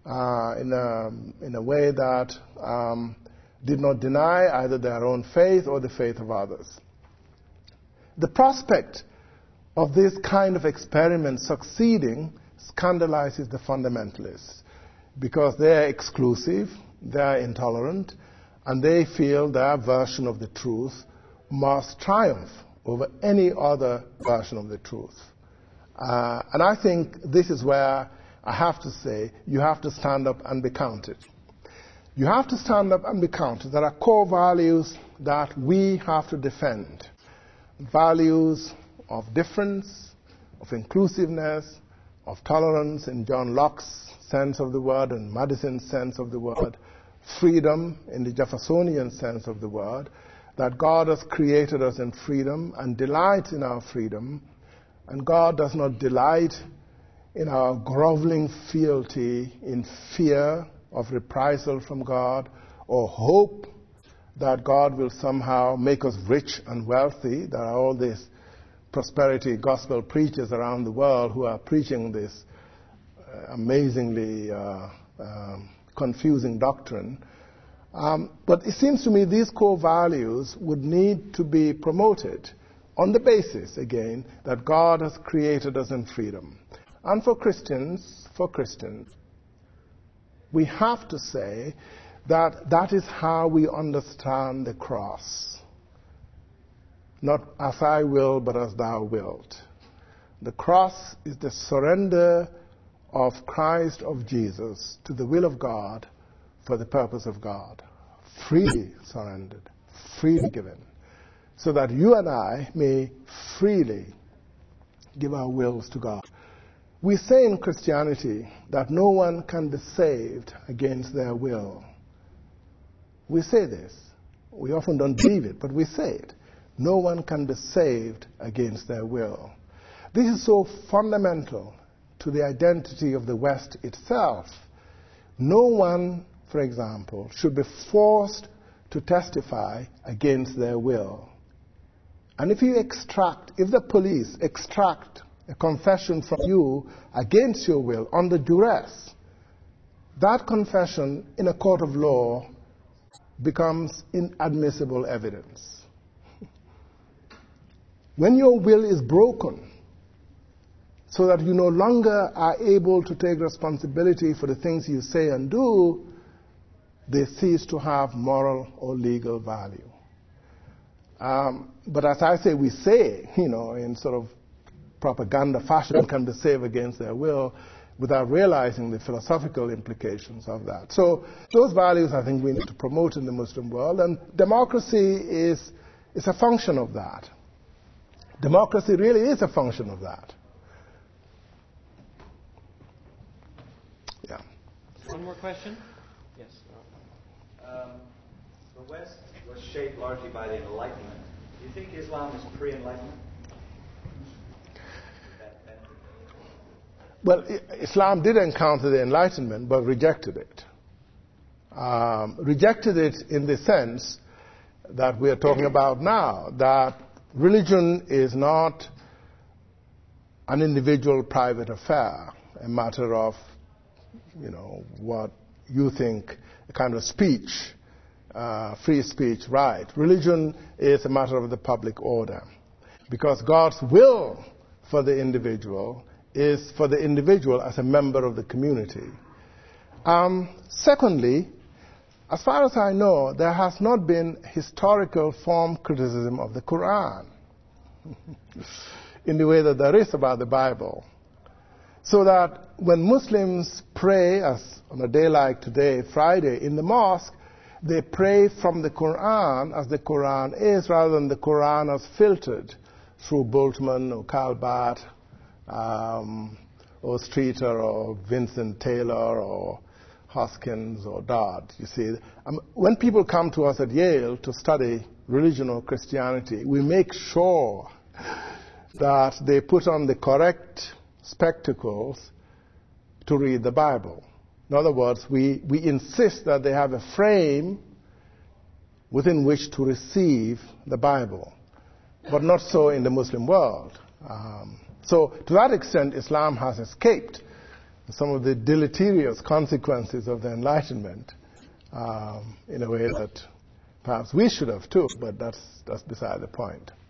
S2: in a way that did not deny either their own faith or the faith of others. The prospect of this kind of experiment succeeding scandalizes the fundamentalists because they are exclusive, they are intolerant, and they feel their version of the truth must triumph over any other version of the truth. And I think this is where I have to say you have to stand up and be counted. You have to stand up and be counted. There are core values that we have to defend. Values of difference, of inclusiveness, of tolerance in John Locke's sense of the word and Madison's sense of the word, freedom in the Jeffersonian sense of the word, that God has created us in freedom and delights in our freedom, and God does not delight in our groveling fealty in fear of reprisal from God or hope that God will somehow make us rich and wealthy. There are all these prosperity gospel preachers around the world who are preaching this amazingly confusing doctrine. But it seems to me these core values would need to be promoted on the basis, again, that God has created us in freedom. And for Christians, we have to say that that is how we understand the cross. Not as I will, but as thou wilt. The cross is the surrender of Christ, of Jesus, to the will of God for the purpose of God. Freely surrendered, freely given, so that you and I may freely give our wills to God. We say in Christianity that no one can be saved against their will. We say this. We often don't believe it, but we say it. No one can be saved against their will. This is so fundamental to the identity of the West itself. No one, for example, should be forced to testify against their will. And if the police extract a confession from you against your will, under duress, that confession in a court of law becomes inadmissible evidence. When your will is broken, so that you no longer are able to take responsibility for the things you say and do, they cease to have moral or legal value. But as I say, we say, in sort of propaganda fashion, can be saved against their will without realizing the philosophical implications of that. So those values I think we need to promote in the Muslim world, and democracy is a function of that. Democracy really is a function of that. Yeah.
S1: One more question? Yes.
S5: The West was shaped largely by the Enlightenment. Do you think Islam is pre-Enlightenment?
S2: Well, Islam did encounter the Enlightenment, but rejected it. Rejected it in the sense that we are talking about now, that religion is not an individual private affair, a matter of, what you think, a kind of speech, free speech right. Religion is a matter of the public order, because God's will for the individual is for the individual as a member of the community. Secondly, as far as I know, there has not been historical form criticism of the Quran in the way that there is about the Bible. So that when Muslims pray, as on a day like today, Friday, in the mosque, they pray from the Quran as the Quran is, rather than the Quran as filtered through Bultmann or Karl Barth, or Streeter or Vincent Taylor or Hoskins or Dodd. You see, when people come to us at Yale to study religion or Christianity, we make sure that they put on the correct spectacles to read the Bible. In other words, we insist that they have a frame within which to receive the Bible, but not so in the Muslim world. So to that extent, Islam has escaped some of the deleterious consequences of the Enlightenment in a way that perhaps we should have too, but that's beside the point.